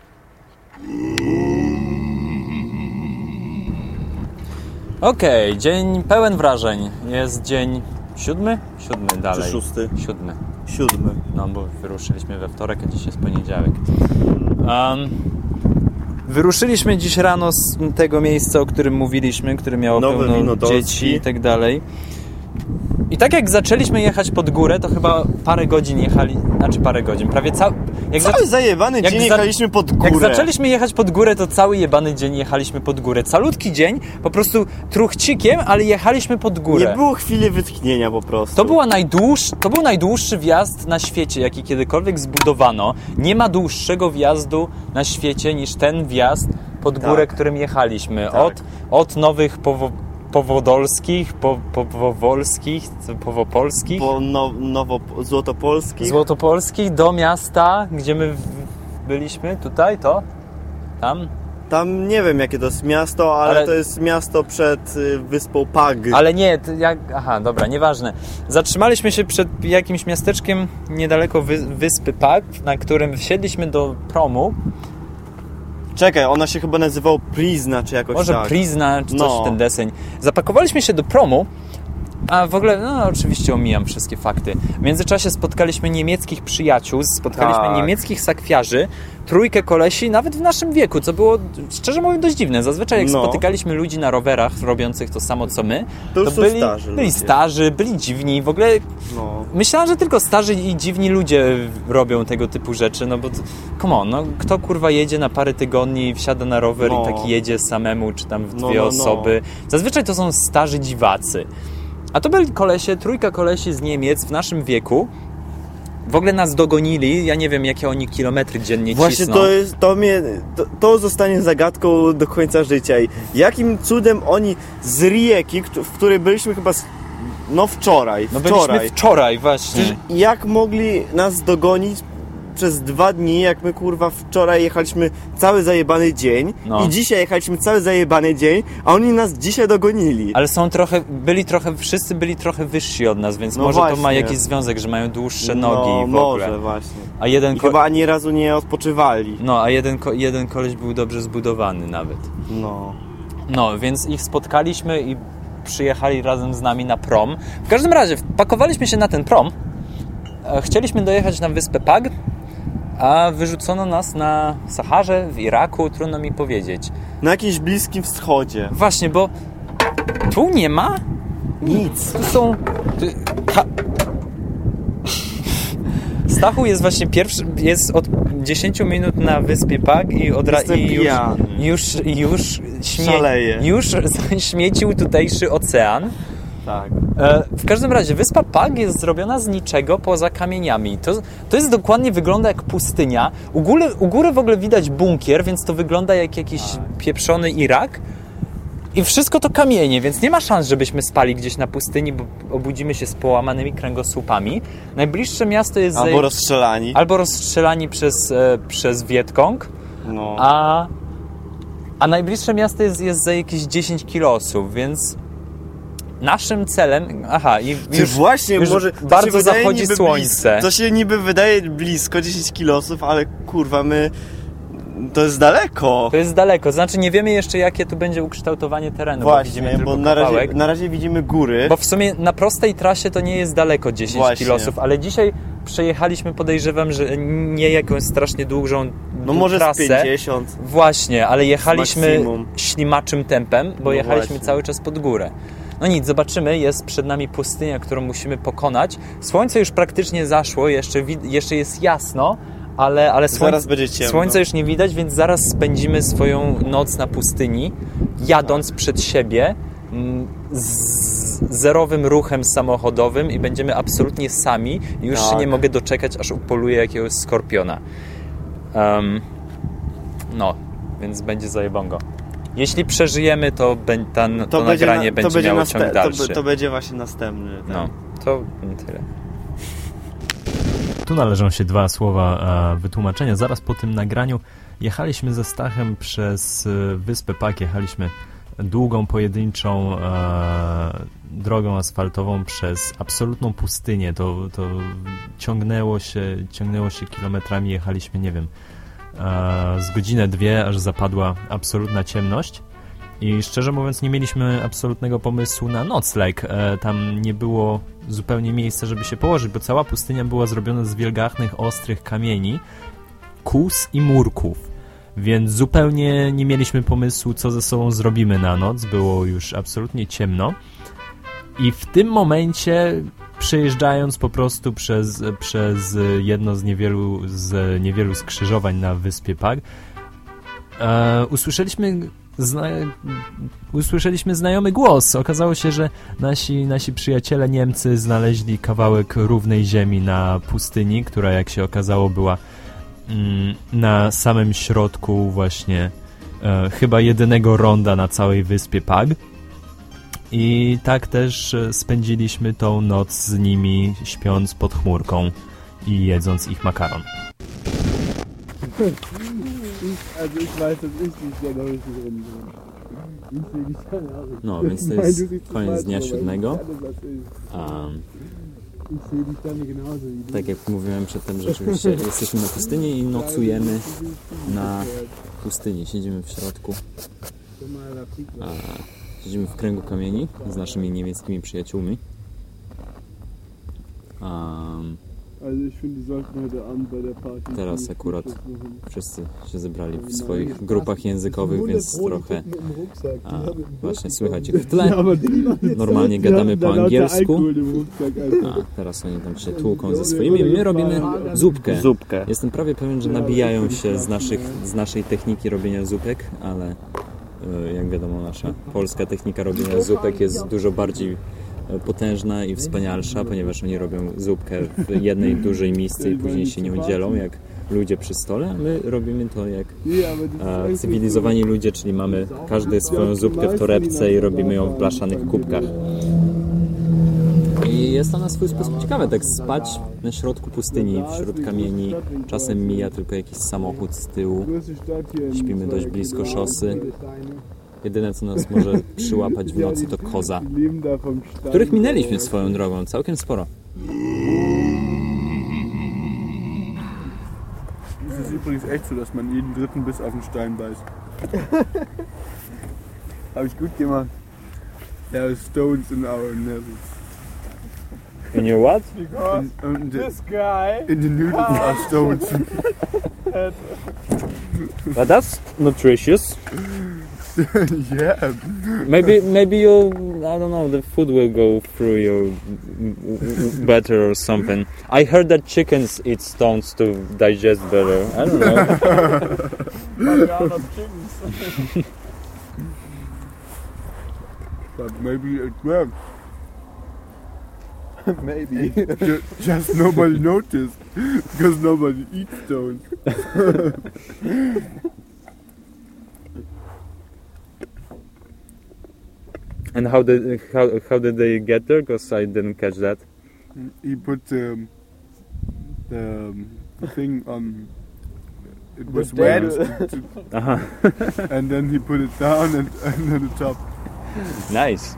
Okej, okay, dzień pełen wrażeń. Jest dzień siódmy? Siódmy dalej. Czy szósty? Siódmy. Siódmy. No, bo wyruszyliśmy we wtorek, a dziś jest poniedziałek. Um, wyruszyliśmy dziś rano z tego miejsca, o którym mówiliśmy, które miało Nowe pełno Winodolski. dzieci i tak dalej. I tak jak zaczęliśmy jechać pod górę, to chyba parę godzin jechali, znaczy parę godzin, prawie cały... Jak Cały zac... zajebany jak dzień za- jechaliśmy pod górę. Jak zaczęliśmy jechać pod górę, to cały jebany dzień jechaliśmy pod górę. Calutki dzień, po prostu truchcikiem, ale jechaliśmy pod górę. Nie było chwili wytchnienia po prostu. To, była najdłuższy, to był najdłuższy wjazd na świecie, jaki kiedykolwiek zbudowano. Nie ma dłuższego wjazdu na świecie niż ten wjazd pod górę, Tak. którym jechaliśmy. Tak. Od, od nowych powo, powodolskich, po, powowolskich, powopolskich, Po no, nowo, złotopolskich. złotopolskich do miasta, gdzie my w, byliśmy. Tutaj, to? Tam? Tam nie wiem jakie to jest miasto, ale, Ale- to jest miasto przed y, wyspą Pag. Ale nie, to jak... Aha, dobra, nieważne. Zatrzymaliśmy się przed jakimś miasteczkiem niedaleko wy, wyspy Pag, na którym wsiedliśmy do promu. Czekaj, ona się chyba nazywała Prizna, czy jakoś Może tak. Prizna, czy coś No. w ten deseń. Zapakowaliśmy się do promu, a w ogóle, no oczywiście omijam wszystkie fakty. W międzyczasie spotkaliśmy niemieckich przyjaciół, spotkaliśmy Tak. niemieckich sakwiarzy, trójkę kolesi, nawet w naszym wieku, co było, szczerze mówiąc, dość dziwne. Zazwyczaj jak No. spotykaliśmy ludzi na rowerach, robiąc to samo co my, To już są byli, starzy byli ludzie. starzy, byli dziwni, w ogóle No. myślałem, że tylko starzy i dziwni ludzie robią tego typu rzeczy, no bo to, come on, no kto kurwa jedzie na parę tygodni, wsiada na rower No. i taki jedzie samemu, czy tam w No, dwie no, no. osoby. Zazwyczaj to są starzy dziwacy. A to byli kolesie, trójka kolesi z Niemiec w naszym wieku. W ogóle nas dogonili, ja nie wiem jakie oni kilometry dziennie Właśnie cisną. to jest, to mnie, to, to zostanie zagadką do końca życia. I jakim cudem oni z Rijeki, któ- w której byliśmy chyba, z, no wczoraj, No byliśmy wczoraj. wczoraj właśnie. Przecież jak mogli nas dogonić przez dwa dni, jak my kurwa wczoraj jechaliśmy cały zajebany dzień No. i dzisiaj jechaliśmy cały zajebany dzień, a oni nas dzisiaj dogonili. Ale są trochę, byli trochę, wszyscy byli trochę wyżsi od nas, więc No może to ma właśnie. jakiś związek, że mają dłuższe nogi no, w ogóle. może właśnie. A jeden I ko- chyba ani razu nie odpoczywali. No, a jeden, ko- jeden koleś był dobrze zbudowany nawet. No. No, więc ich spotkaliśmy i przyjechali razem z nami na prom. W każdym razie, pakowaliśmy się na ten prom. E, Chcieliśmy dojechać na wyspę Pag, a wyrzucono nas na Saharze, w Iraku, trudno mi powiedzieć. Na jakimś Bliskim Wschodzie. Właśnie, bo tu nie ma Nic. Tu są... Tu, ha. Stachu jest właśnie pierwszy, jest od dziesięciu minut na wyspie Pag i od ra- Jestem i już, pijany. już, już, śmie- Szaleję. już śmiecił tutejszy ocean. Tak. E, w każdym razie wyspa Pag jest zrobiona z niczego poza kamieniami. To, to jest dokładnie, wygląda jak pustynia. U góry, u góry w ogóle widać bunkier, więc to wygląda jak jakiś pieprzony Irak. I wszystko to kamienie, więc nie ma szans, żebyśmy spali gdzieś na pustyni, bo obudzimy się z połamanymi kręgosłupami. Najbliższe miasto jest... Albo za... rozstrzelani. Albo rozstrzelani przez, e, przez Wietkong, No. a, a najbliższe miasto jest, jest za jakieś dziesięć kilosów, więc naszym celem... Aha, i Ty już, właśnie, już może to bardzo się wydaje zachodzi niby słońce. Blisko, to się niby wydaje blisko, dziesięć kilosów, ale kurwa, my... To jest daleko. To jest daleko, znaczy nie wiemy jeszcze jakie tu będzie ukształtowanie terenu, bo widzimy Właśnie, tylko bo na razie, kawałek. na razie widzimy góry. Bo w sumie na prostej trasie to nie jest daleko dziesięć Właśnie. kilosów, ale dzisiaj przejechaliśmy, podejrzewam, że nie jakąś strasznie długą No może z trasę. pięćdziesiąt. Właśnie, ale jechaliśmy Maksimum. ślimaczym tempem, bo No jechaliśmy właśnie. cały czas pod górę. No nic, zobaczymy, jest przed nami pustynia, którą musimy pokonać. Słońce już praktycznie zaszło, jeszcze, wi- jeszcze jest jasno, ale, ale słońce, Zaraz będzie ciemno. słońca już nie widać, więc zaraz spędzimy swoją noc na pustyni, jadąc przed siebie mm, z zerowym ruchem samochodowym i będziemy absolutnie sami. I już Tak. się nie mogę doczekać, aż upoluję jakiegoś skorpiona. Um, no, więc będzie zajebongo. Jeśli przeżyjemy, to, bę- ta, to, to nagranie na- będzie, będzie miało naste- ciąg dalszy. To, be- to będzie właśnie następny. Tak? No, to tyle. Tu należą się dwa słowa e, wytłumaczenia. Zaraz po tym nagraniu jechaliśmy ze Stachem przez e, wyspę Pag, jechaliśmy długą, pojedynczą e, drogą asfaltową przez absolutną pustynię. To, to ciągnęło się, ciągnęło się kilometrami, jechaliśmy, nie wiem, e, z godzinę, dwie, aż zapadła absolutna ciemność. I szczerze mówiąc nie mieliśmy absolutnego pomysłu na nocleg. E, tam nie było zupełnie miejsca, żeby się położyć, bo cała pustynia była zrobiona z wielgachnych, ostrych kamieni, kus i murków. Więc zupełnie nie mieliśmy pomysłu, co ze sobą zrobimy na noc. Było już absolutnie ciemno. I w tym momencie, przejeżdżając po prostu przez, przez jedno z niewielu, z niewielu skrzyżowań na wyspie Pag, e, usłyszeliśmy... Zna... usłyszeliśmy znajomy głos. Okazało się, że nasi, nasi przyjaciele Niemcy znaleźli kawałek równej ziemi na pustyni, która jak się okazało była mm, na samym środku właśnie e, chyba jedynego ronda na całej wyspie Pag. I tak też spędziliśmy tą noc z nimi, śpiąc pod chmurką i jedząc ich makaron. No, więc to jest koniec dnia siódmego. Um, tak jak mówiłem przedtem, rzeczywiście jesteśmy na pustyni i nocujemy na pustyni. Siedzimy w środku. A, siedzimy w kręgu kamieni z naszymi niemieckimi przyjaciółmi. Um, Teraz akurat wszyscy się zebrali w swoich grupach językowych, więc trochę a, właśnie słychać ich w tle. Normalnie gadamy po angielsku, a teraz oni tam się tłuką ze swoimi. My robimy zupkę. Zupkę. Jestem prawie pewien, że nabijają się z, naszych, z naszej techniki robienia zupek, ale jak wiadomo, nasza polska technika robienia zupek jest dużo bardziej potężna i wspanialsza, ponieważ oni robią zupkę w jednej dużej misce i później się nią dzielą jak ludzie przy stole, a my robimy to jak a, cywilizowani ludzie, czyli mamy każdy swoją zupkę w torebce i robimy ją w blaszanych kubkach. I jest to na swój sposób ciekawe, tak spać na środku pustyni, wśród kamieni. Czasem mija tylko jakiś samochód z tyłu. Śpimy dość blisko szosy. Jedyne, co nas może przyłapać w nocy, to koza, których minęliśmy swoją drogą, całkiem sporo. Es ist übrigens echt so, dass man jeden dritten Biss auf den Stein beißt. Habe ich gut gemacht. There are stones in our noses. In your what? In, in the, This guy. in the noodles are stones. But that's nutritious. Yeah. Maybe, maybe you, I don't know, the food will go through you better or something. I heard that chickens eat stones to digest better. I don't know. But maybe it works. Maybe. Ju- Just nobody noticed because nobody eats stones. And how did how how did they get there? Because I didn't catch that. He put um, the um, thing on. It was wet, Aha, and then he put it down and, and on the top. nice.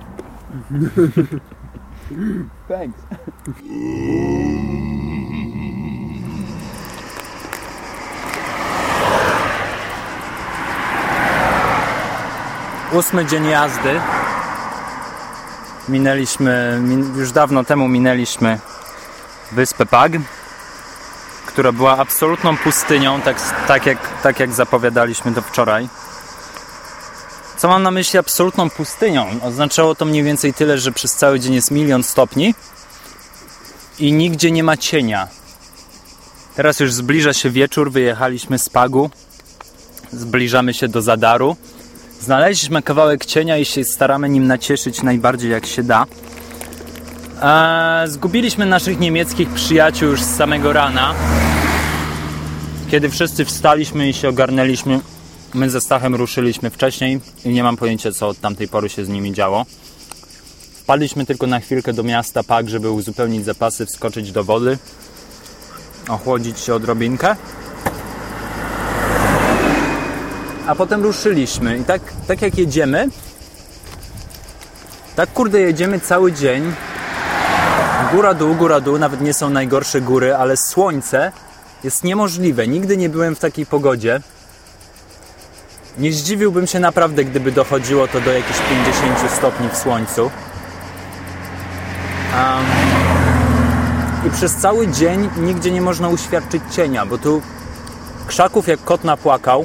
Thanks. Ósmy dzień jazdy. Minęliśmy, min, już dawno temu minęliśmy wyspę Pag, która była absolutną pustynią, tak, tak, jak, tak jak zapowiadaliśmy to wczoraj. Co mam na myśli absolutną pustynią? Oznaczało to mniej więcej tyle, że przez cały dzień jest milion stopni i nigdzie nie ma cienia. Teraz już zbliża się wieczór, wyjechaliśmy z Pagu, zbliżamy się do Zadaru. Znaleźliśmy kawałek cienia i się staramy nim nacieszyć najbardziej jak się da. Eee, zgubiliśmy naszych niemieckich przyjaciół już z samego rana. Kiedy wszyscy wstaliśmy i się ogarnęliśmy, my ze Stachem ruszyliśmy wcześniej i nie mam pojęcia, co od tamtej pory się z nimi działo. Wpadliśmy tylko na chwilkę do miasta Pag, żeby uzupełnić zapasy, wskoczyć do wody, ochłodzić się odrobinkę. A potem ruszyliśmy i tak, tak jak jedziemy, tak kurde jedziemy cały dzień, góra dół, góra dół, nawet nie są najgorsze góry, ale słońce jest niemożliwe, nigdy nie byłem w takiej pogodzie. Nie zdziwiłbym się naprawdę, gdyby dochodziło to do jakichś pięćdziesięciu stopni w słońcu. Um, I przez cały dzień nigdzie nie można uświadczyć cienia, bo tu krzaków jak kot napłakał.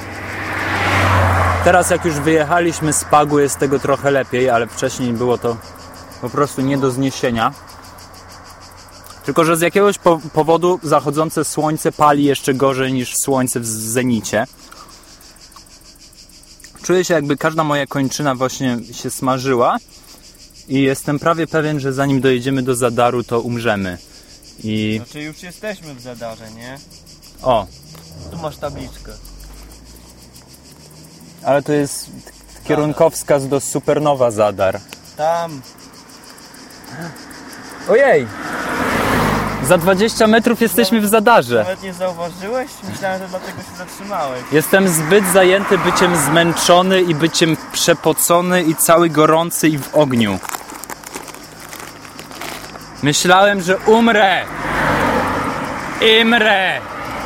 Teraz jak już wyjechaliśmy z Pagu, jest tego trochę lepiej, ale wcześniej było to po prostu nie do zniesienia. Tylko że z jakiegoś po- powodu zachodzące słońce pali jeszcze gorzej niż słońce w zenicie. Czuję się, jakby każda moja kończyna właśnie się smażyła i jestem prawie pewien, że zanim dojedziemy do Zadaru, to umrzemy. I... Znaczy już jesteśmy w Zadarze, nie? O, Tu masz tabliczkę. Ale to jest kierunkowskaz do Supernowa Zadar. Tam. Ojej! Za dwadzieścia metrów jesteśmy w Zadarze. Nawet nie zauważyłeś? Myślałem, że dlatego się zatrzymałeś. Jestem zbyt zajęty byciem zmęczony i byciem przepocony i cały gorący i w ogniu. Myślałem, że umrę! Imrę!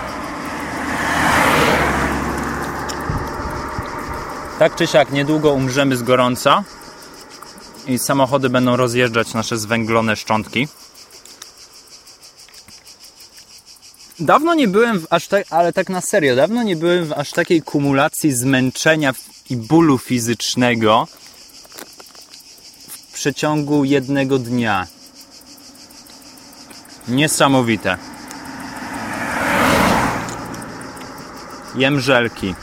Tak czy siak, niedługo umrzemy z gorąca i samochody będą rozjeżdżać nasze zwęglone szczątki. Dawno nie byłem w aż tak, ale tak na serio, dawno nie byłem w aż takiej kumulacji zmęczenia i bólu fizycznego w przeciągu jednego dnia. Niesamowite. Jem żelki.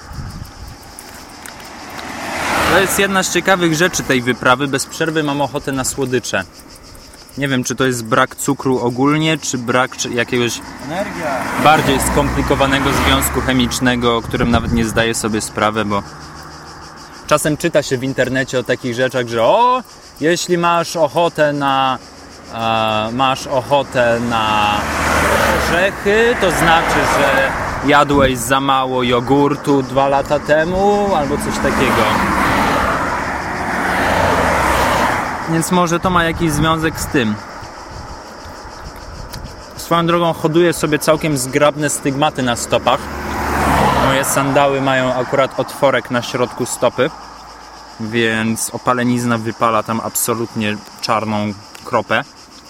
To jest jedna z ciekawych rzeczy tej wyprawy. Bez przerwy mam ochotę na słodycze. Nie wiem, czy to jest brak cukru ogólnie, czy brak czy jakiegoś Energia. bardziej skomplikowanego związku chemicznego, o którym nawet nie zdaję sobie sprawy, bo czasem czyta się w internecie o takich rzeczach, że o, jeśli masz ochotę na e, masz ochotę na orzechy, to znaczy, że jadłeś za mało jogurtu dwa lata temu, albo coś takiego. Więc może to ma jakiś związek z tym. Swoją drogą hoduję sobie całkiem zgrabne stygmaty na stopach. Moje sandały mają akurat otworek na środku stopy, więc opalenizna wypala tam absolutnie czarną kropę.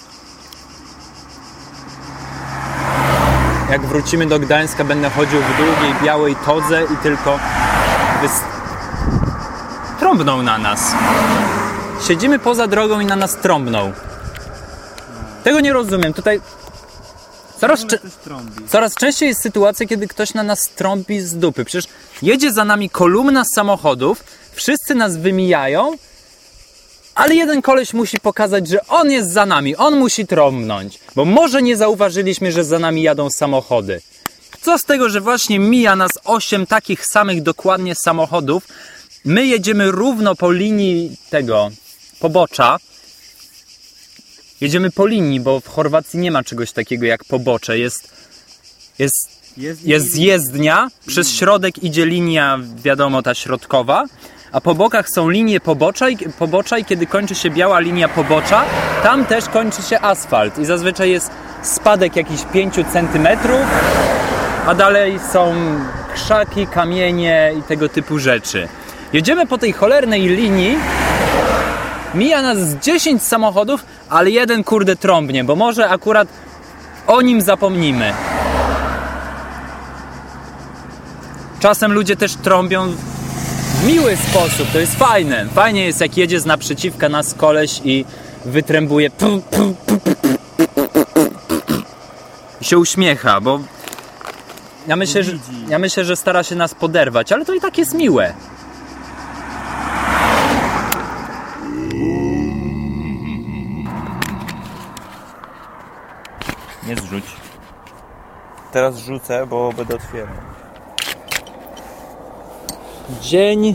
Jak wrócimy do Gdańska, będę chodził w długiej, białej todze i tylko wys... trąbną na nas. Siedzimy poza drogą i na nas trąbną. Tego nie rozumiem. Tutaj coraz, cze... coraz częściej jest sytuacja, kiedy ktoś na nas trąbi z dupy. Przecież jedzie za nami kolumna samochodów, wszyscy nas wymijają, ale jeden koleś musi pokazać, że on jest za nami, on musi trąbnąć, bo może nie zauważyliśmy, że za nami jadą samochody. Co z tego, że właśnie mija nas osiem takich samych dokładnie samochodów, my jedziemy równo po linii tego pobocza. Jedziemy po linii, bo w Chorwacji nie ma czegoś takiego jak pobocze. Jest, jest, jest zjezdnia, przez środek idzie linia, wiadomo, ta środkowa, a po bokach są linie pobocza i, pobocza i kiedy kończy się biała linia pobocza, tam też kończy się asfalt i zazwyczaj jest spadek jakichś pięciu centymetrów, a dalej są krzaki, kamienie i tego typu rzeczy. Jedziemy po tej cholernej linii, mija nas z dziesięć samochodów, ale jeden kurde trąbnie, bo może akurat o nim zapomnimy. Czasem ludzie też trąbią w miły sposób, to jest fajne. Fajnie jest, jak jedzie z naprzeciwka nas koleś i wytrębuje i się uśmiecha, bo ja myślę, że, ja myślę, że stara się nas poderwać, ale to i tak jest miłe. Nie zrzuć. Teraz rzucę, bo będę otwierał. Dzień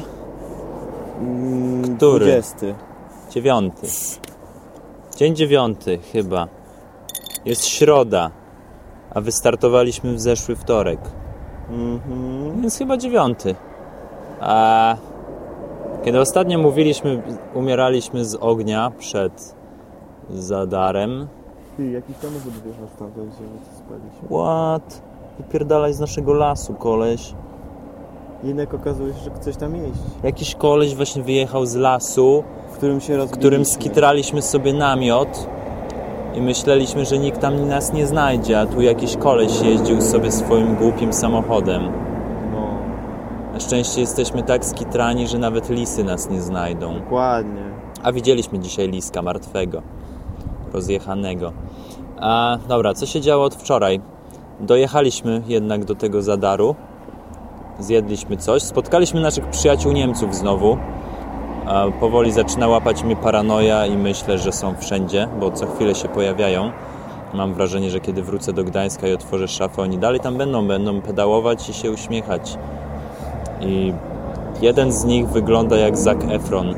który? dwudziesty. Dziewiąty. Dzień dziewiąty chyba. Jest środa, a wystartowaliśmy w zeszły wtorek. Mhm. Więc chyba dziewiąty. A kiedy ostatnio mówiliśmy, umieraliśmy z ognia przed Zadarem. Ty, jakiś samochód wyjechał stamtąd, gdzie my spaliśmy. What? Wypierdalaj z naszego lasu, koleś. Jednak okazuje się, że ktoś tam jeździ. Jakiś koleś właśnie wyjechał z lasu, W którym się w rozbiliśmy. którym skitraliśmy sobie namiot i myśleliśmy, że nikt tam nas nie znajdzie, a tu jakiś koleś jeździł sobie swoim głupim samochodem. No, Na szczęście jesteśmy tak skitrani, że nawet lisy nas nie znajdą. dokładnie. A widzieliśmy dzisiaj liska martwego, rozjechanego. A dobra, co się działo od wczoraj? Dojechaliśmy jednak do tego Zadaru. Zjedliśmy coś. Spotkaliśmy naszych przyjaciół Niemców znowu. A powoli zaczyna łapać mnie paranoja i myślę, że są wszędzie, bo co chwilę się pojawiają. Mam wrażenie, że kiedy wrócę do Gdańska i otworzę szafę, oni dalej tam będą, będą pedałować i się uśmiechać. I Jeden z nich wygląda jak Zac Efron.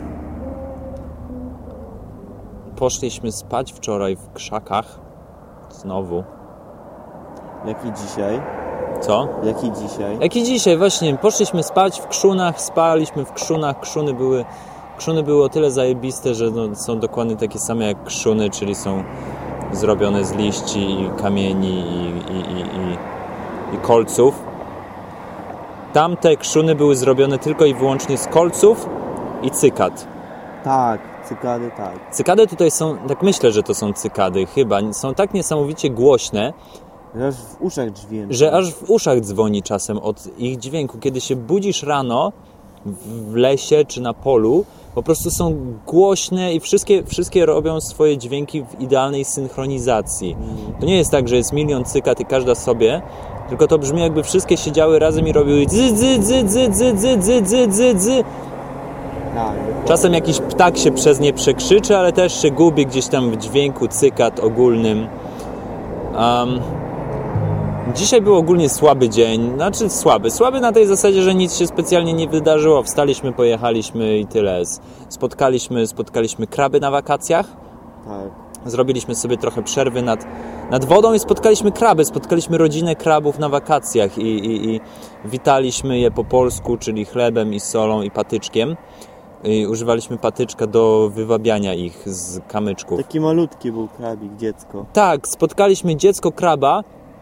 Poszliśmy spać wczoraj w krzakach. Znowu. Jaki dzisiaj? Co? Jaki dzisiaj? Jak i dzisiaj, właśnie. Poszliśmy spać w krzunach, spaliśmy w krzunach. Krzuny były, krzuny były o tyle zajebiste, że no, są dokładnie takie same jak krzuny, czyli są zrobione z liści i kamieni i, i, i, i, i kolców. Tamte krzuny były zrobione tylko i wyłącznie z kolców i cykad. Tak, cykady tak. Cykady tutaj są, tak myślę, że to są cykady, chyba. Są tak niesamowicie głośne, Że aż w uszach dźwięk. że aż w uszach dzwoni czasem od ich dźwięku. Kiedy się budzisz rano w lesie czy na polu, po prostu są głośne i wszystkie, wszystkie robią swoje dźwięki w idealnej synchronizacji. To nie jest tak, że jest milion cykad i każda sobie, tylko to brzmi, jakby wszystkie siedziały razem i robiły dzy, dzy, dzy, dzy, dzy, dzy, dzy, dzy, dzy, dzy. Tak, Czasem jakiś ptak się przez nie przekrzyczy, ale też się gubi gdzieś tam w dźwięku cykad ogólnym. Um, dzisiaj był ogólnie słaby dzień, znaczy słaby. Słaby na tej zasadzie, że nic się specjalnie nie wydarzyło. Wstaliśmy, pojechaliśmy i tyle. Spotkaliśmy, spotkaliśmy kraby na wakacjach. tak. Zrobiliśmy sobie trochę przerwy nad, nad wodą i spotkaliśmy kraby. Spotkaliśmy rodzinę krabów na wakacjach i, i, i witaliśmy je po polsku, czyli chlebem i solą i patyczkiem. I używaliśmy patyczka do wywabiania ich z kamyczków. Taki malutki był krabik, dziecko. Tak, spotkaliśmy dziecko kraba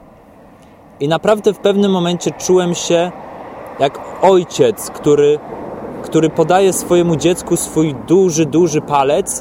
i naprawdę w pewnym momencie czułem się jak ojciec, który, który podaje swojemu dziecku swój duży, duży palec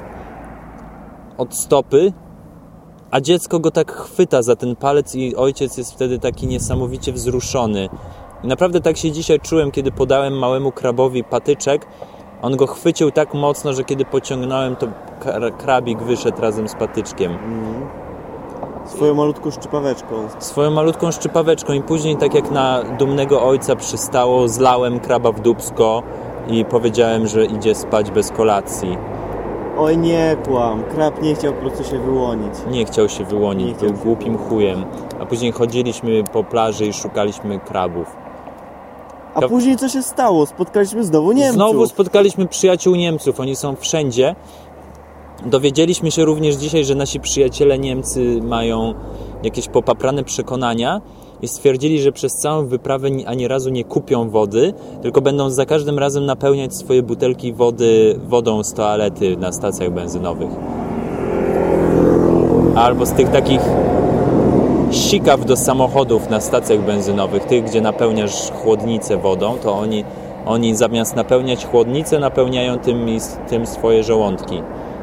od stopy, a dziecko go tak chwyta za ten palec i ojciec jest wtedy taki niesamowicie wzruszony. I naprawdę tak się dzisiaj czułem, kiedy podałem małemu krabowi patyczek. On go chwycił tak mocno, że kiedy pociągnąłem, to krabik wyszedł razem z patyczkiem. Mm. Swoją malutką szczypaweczką. Swoją malutką szczypaweczką i później, tak jak na dumnego ojca przystało, zlałem kraba w dupsko i powiedziałem, że idzie spać bez kolacji. Oj, nie kłam. Krab nie chciał po prostu się wyłonić. Nie chciał się wyłonić, Nie chciał był się głupim chujem. A później chodziliśmy po plaży i szukaliśmy krabów. A To- później co się stało? Spotkaliśmy znowu Niemców. Znowu spotkaliśmy przyjaciół Niemców, oni są wszędzie. Dowiedzieliśmy się również dzisiaj, że nasi przyjaciele Niemcy mają jakieś popaprane przekonania i stwierdzili, że przez całą wyprawę ni- ani razu nie kupią wody, tylko będą za każdym razem napełniać swoje butelki wody wodą z toalety na stacjach benzynowych. Albo z tych takich sikaw do samochodów na stacjach benzynowych, tych, gdzie napełniasz chłodnicę wodą, to oni, oni zamiast napełniać chłodnicę, napełniają tym, tym swoje żołądki.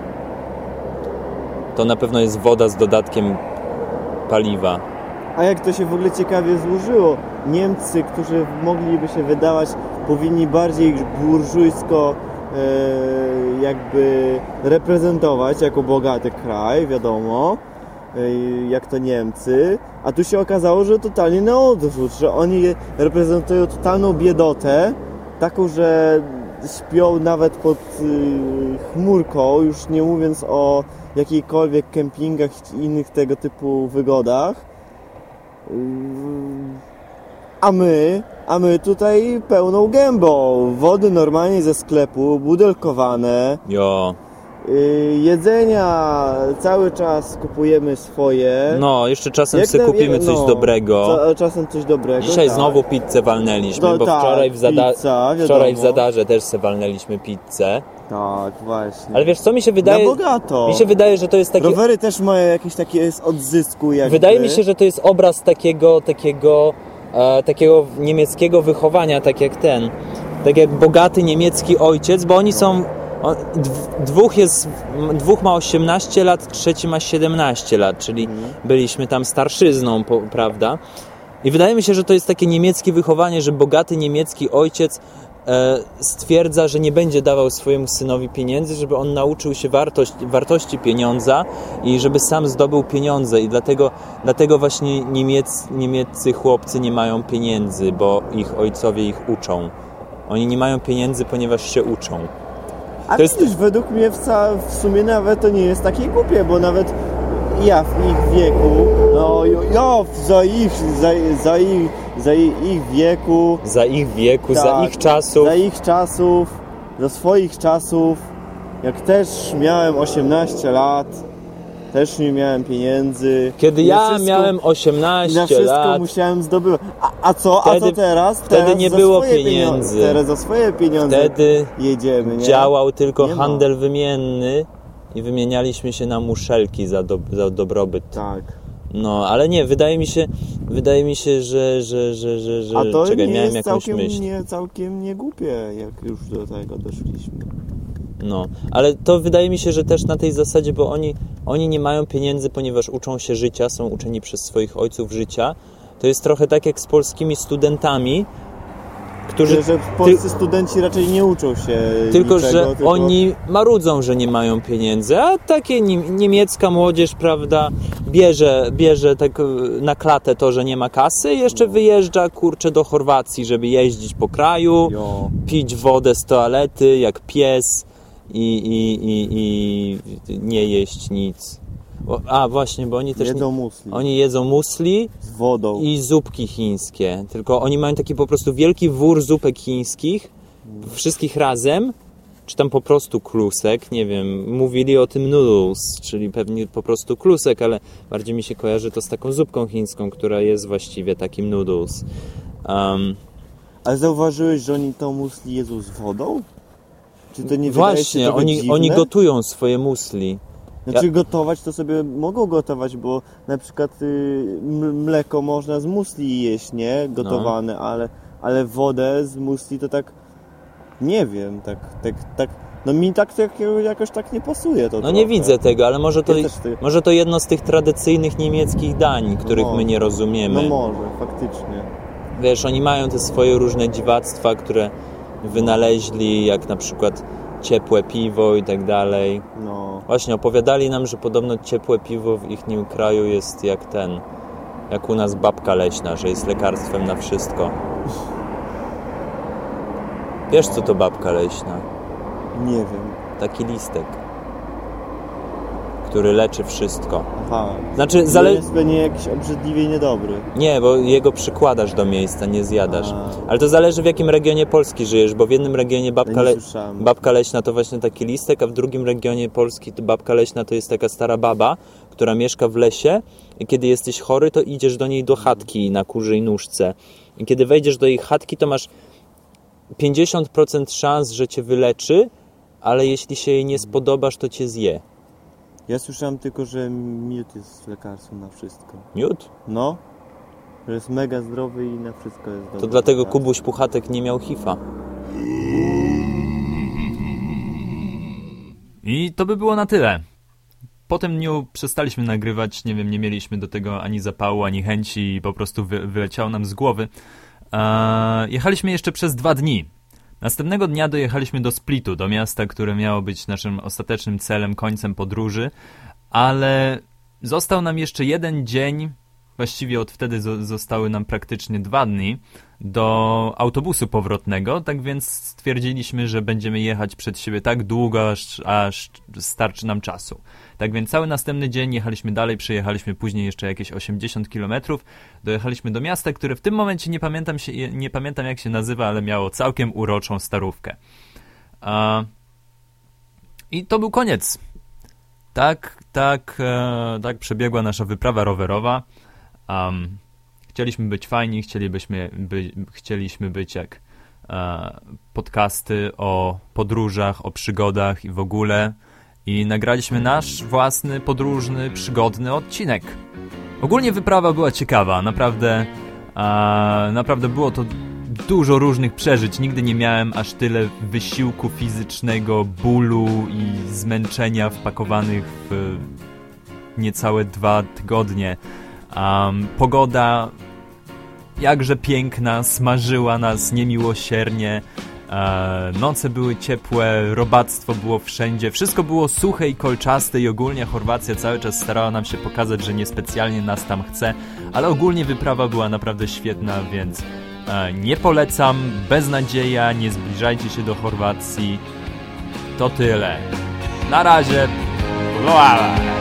To na pewno jest woda z dodatkiem paliwa. A jak to się w ogóle ciekawie złożyło? Niemcy, którzy mogliby się wydawać, powinni bardziej burżujsko e, jakby reprezentować jako bogaty kraj, wiadomo, e, jak to Niemcy, a tu się okazało, że totalnie na odwrót, że oni reprezentują totalną biedotę, taką, że śpią nawet pod y, chmurką, już nie mówiąc o jakichkolwiek kempingach i innych tego typu wygodach. Yy, A my, a my tutaj pełną gębą. Wody normalnie ze sklepu, butelkowane. Jo. Yy, jedzenia cały czas kupujemy swoje. No, jeszcze czasem Jak sobie na- kupimy jak- coś no, dobrego. Ca- czasem coś dobrego. Dzisiaj tak. znowu pizzę walnęliśmy, No bo tak, wczoraj, w zada- pizza, wczoraj w wiadomo. Zadarze też se walnęliśmy pizzę. Tak, właśnie. Ale wiesz co, mi się wydaje... Na bogato. Mi się wydaje, że to jest taki... Rowery też mają jakieś takie odzysku jakby. Wydaje mi się, że to jest obraz takiego, takiego, e, takiego niemieckiego wychowania, tak jak ten, tak jak bogaty niemiecki ojciec, bo oni są, on, dw- dwóch jest, dwóch ma osiemnaście lat, trzeci ma siedemnaście lat, czyli byliśmy tam starszyzną, po, prawda? I wydaje mi się, że to jest takie niemieckie wychowanie, że bogaty niemiecki ojciec e, stwierdza, że nie będzie dawał swojemu synowi pieniędzy, żeby on nauczył się wartość, wartości pieniądza i żeby sam zdobył pieniądze i dlatego, dlatego właśnie niemiec, niemieccy chłopcy nie mają pieniędzy, bo ich ojcowie ich uczą. Oni nie mają pieniędzy, ponieważ się uczą. A to jest- widzisz, według mnie w, ca- w sumie nawet to nie jest takie głupie, bo nawet ja w ich wieku, no ja za ich, za, za ich, za ich wieku, Za ich wieku, tak, za ich czasów. za ich czasów, za swoich czasów, jak też miałem osiemnaście lat, też nie miałem pieniędzy. Kiedy I ja na wszystko, miałem i na osiemnaście wszystko lat, musiałem zdobywać. A, a co? Wtedy- a co teraz? wtedy teraz nie za było swoje pieniędzy. Teraz za swoje pieniądze wtedy jedziemy, nie? działał tylko Nie ma. handel wymienny i wymienialiśmy się na muszelki za, do, za dobrobyt. Tak. No, ale nie, wydaje mi się, wydaje mi się, że, że, że, że, że A to czekaj, nie miałem jest jakąś całkiem myśl. nie, całkiem nie głupie, jak już do tego doszliśmy. No, ale to wydaje mi się, że też na tej zasadzie, bo oni, oni nie mają pieniędzy, ponieważ uczą się życia, są uczeni przez swoich ojców życia. To jest trochę tak jak z polskimi studentami, którzy... Że, że polscy studenci raczej nie uczą się Tylko, niczego, że tylko... oni marudzą, że nie mają pieniędzy, a takie nie, niemiecka młodzież, prawda, bierze, bierze tak na klatę to, że nie ma kasy i jeszcze wyjeżdża, kurczę, do Chorwacji, żeby jeździć po kraju, Jo. pić wodę z toalety jak pies i, i, i, i nie jeść nic. O, a właśnie, bo oni też Jedzą nie, musli oni jedzą musli z wodą. i zupki chińskie, tylko oni mają taki po prostu wielki wór zupek chińskich, wszystkich razem, czy tam po prostu klusek, nie wiem, mówili o tym noodles, czyli pewnie po prostu klusek, ale bardziej mi się kojarzy to z taką zupką chińską, która jest właściwie takim noodles. Um, Ale zauważyłeś, że oni tą musli jedzą z wodą? Czy to nie wydaje się właśnie, trochę oni, dziwne? oni gotują swoje musli. Znaczy Ja- gotować to sobie mogą gotować, bo na przykład y, m- mleko można z musli jeść, nie? Gotowane, ale, ale wodę z musli to tak nie wiem, tak, tak, tak no mi tak, tak jakoś tak nie pasuje to No trochę. nie widzę tego, ale może to, Ja też ty- może to jedno z tych tradycyjnych niemieckich dań, których No, my nie rozumiemy. No może, faktycznie. Wiesz, oni mają te swoje różne dziwactwa, które wynaleźli, jak na przykład ciepłe piwo i tak dalej. No, Właśnie opowiadali nam, że podobno ciepłe piwo w ich kraju jest jak ten, jak u nas babka leśna, że jest lekarstwem na wszystko. Wiesz, co to babka leśna? nie wiem. Taki listek, który leczy wszystko. Aha. Znaczy, To zale... jest pewnie jakiś obrzydliwie niedobry. Nie, bo jego przykładasz do miejsca, nie zjadasz. A. Ale to zależy, w jakim regionie Polski żyjesz, bo w jednym regionie babka, Ja nie le... słyszałem. babka leśna to właśnie taki listek, a w drugim regionie Polski to babka leśna to jest taka stara baba, która mieszka w lesie i kiedy jesteś chory, to idziesz do niej do chatki na kurzej nóżce. I kiedy wejdziesz do jej chatki, to masz pięćdziesiąt procent szans, że cię wyleczy, ale jeśli się jej nie spodobasz, to cię zje. Ja słyszałem tylko, że miód jest lekarstwem na wszystko. Miód? No, że jest mega zdrowy i na wszystko jest dobry. To dlatego lekarstwo. Kubuś Puchatek nie miał hifa. I to by było na tyle. Po tym dniu przestaliśmy nagrywać, nie wiem, nie mieliśmy do tego ani zapału, ani chęci i po prostu wy, wyleciało nam z głowy. Eee, jechaliśmy jeszcze przez dwa dni. Następnego dnia dojechaliśmy do Splitu, do miasta, które miało być naszym ostatecznym celem, końcem podróży, ale został nam jeszcze jeden dzień, właściwie od wtedy zo- zostały nam praktycznie dwa dni, do autobusu powrotnego, tak więc stwierdziliśmy, że będziemy jechać przed siebie tak długo, aż, aż starczy nam czasu. Tak więc cały następny dzień jechaliśmy dalej, przejechaliśmy później jeszcze jakieś osiemdziesiąt kilometrów, dojechaliśmy do miasta, które w tym momencie nie pamiętam, się, nie pamiętam jak się nazywa, ale miało całkiem uroczą starówkę. A... I to był koniec. Tak, tak, e, tak przebiegła nasza wyprawa rowerowa. Um, chcieliśmy być fajni, chcielibyśmy by, chcieliśmy być jak e, podcasty o podróżach, o przygodach i w ogóle. I nagraliśmy nasz własny, podróżny, przygodny odcinek. Ogólnie wyprawa była ciekawa, naprawdę, e, naprawdę było to dużo różnych przeżyć. Nigdy nie miałem aż tyle wysiłku fizycznego, bólu i zmęczenia wpakowanych w niecałe dwa tygodnie. Um, pogoda jakże piękna, smażyła nas niemiłosiernie, e, noce były ciepłe, robactwo było wszędzie, wszystko było suche i kolczaste i ogólnie Chorwacja cały czas starała nam się pokazać, że niespecjalnie nas tam chce, ale ogólnie wyprawa była naprawdę świetna, więc e, nie polecam, beznadzieja, nie zbliżajcie się do Chorwacji. To tyle. Na razie. Bla.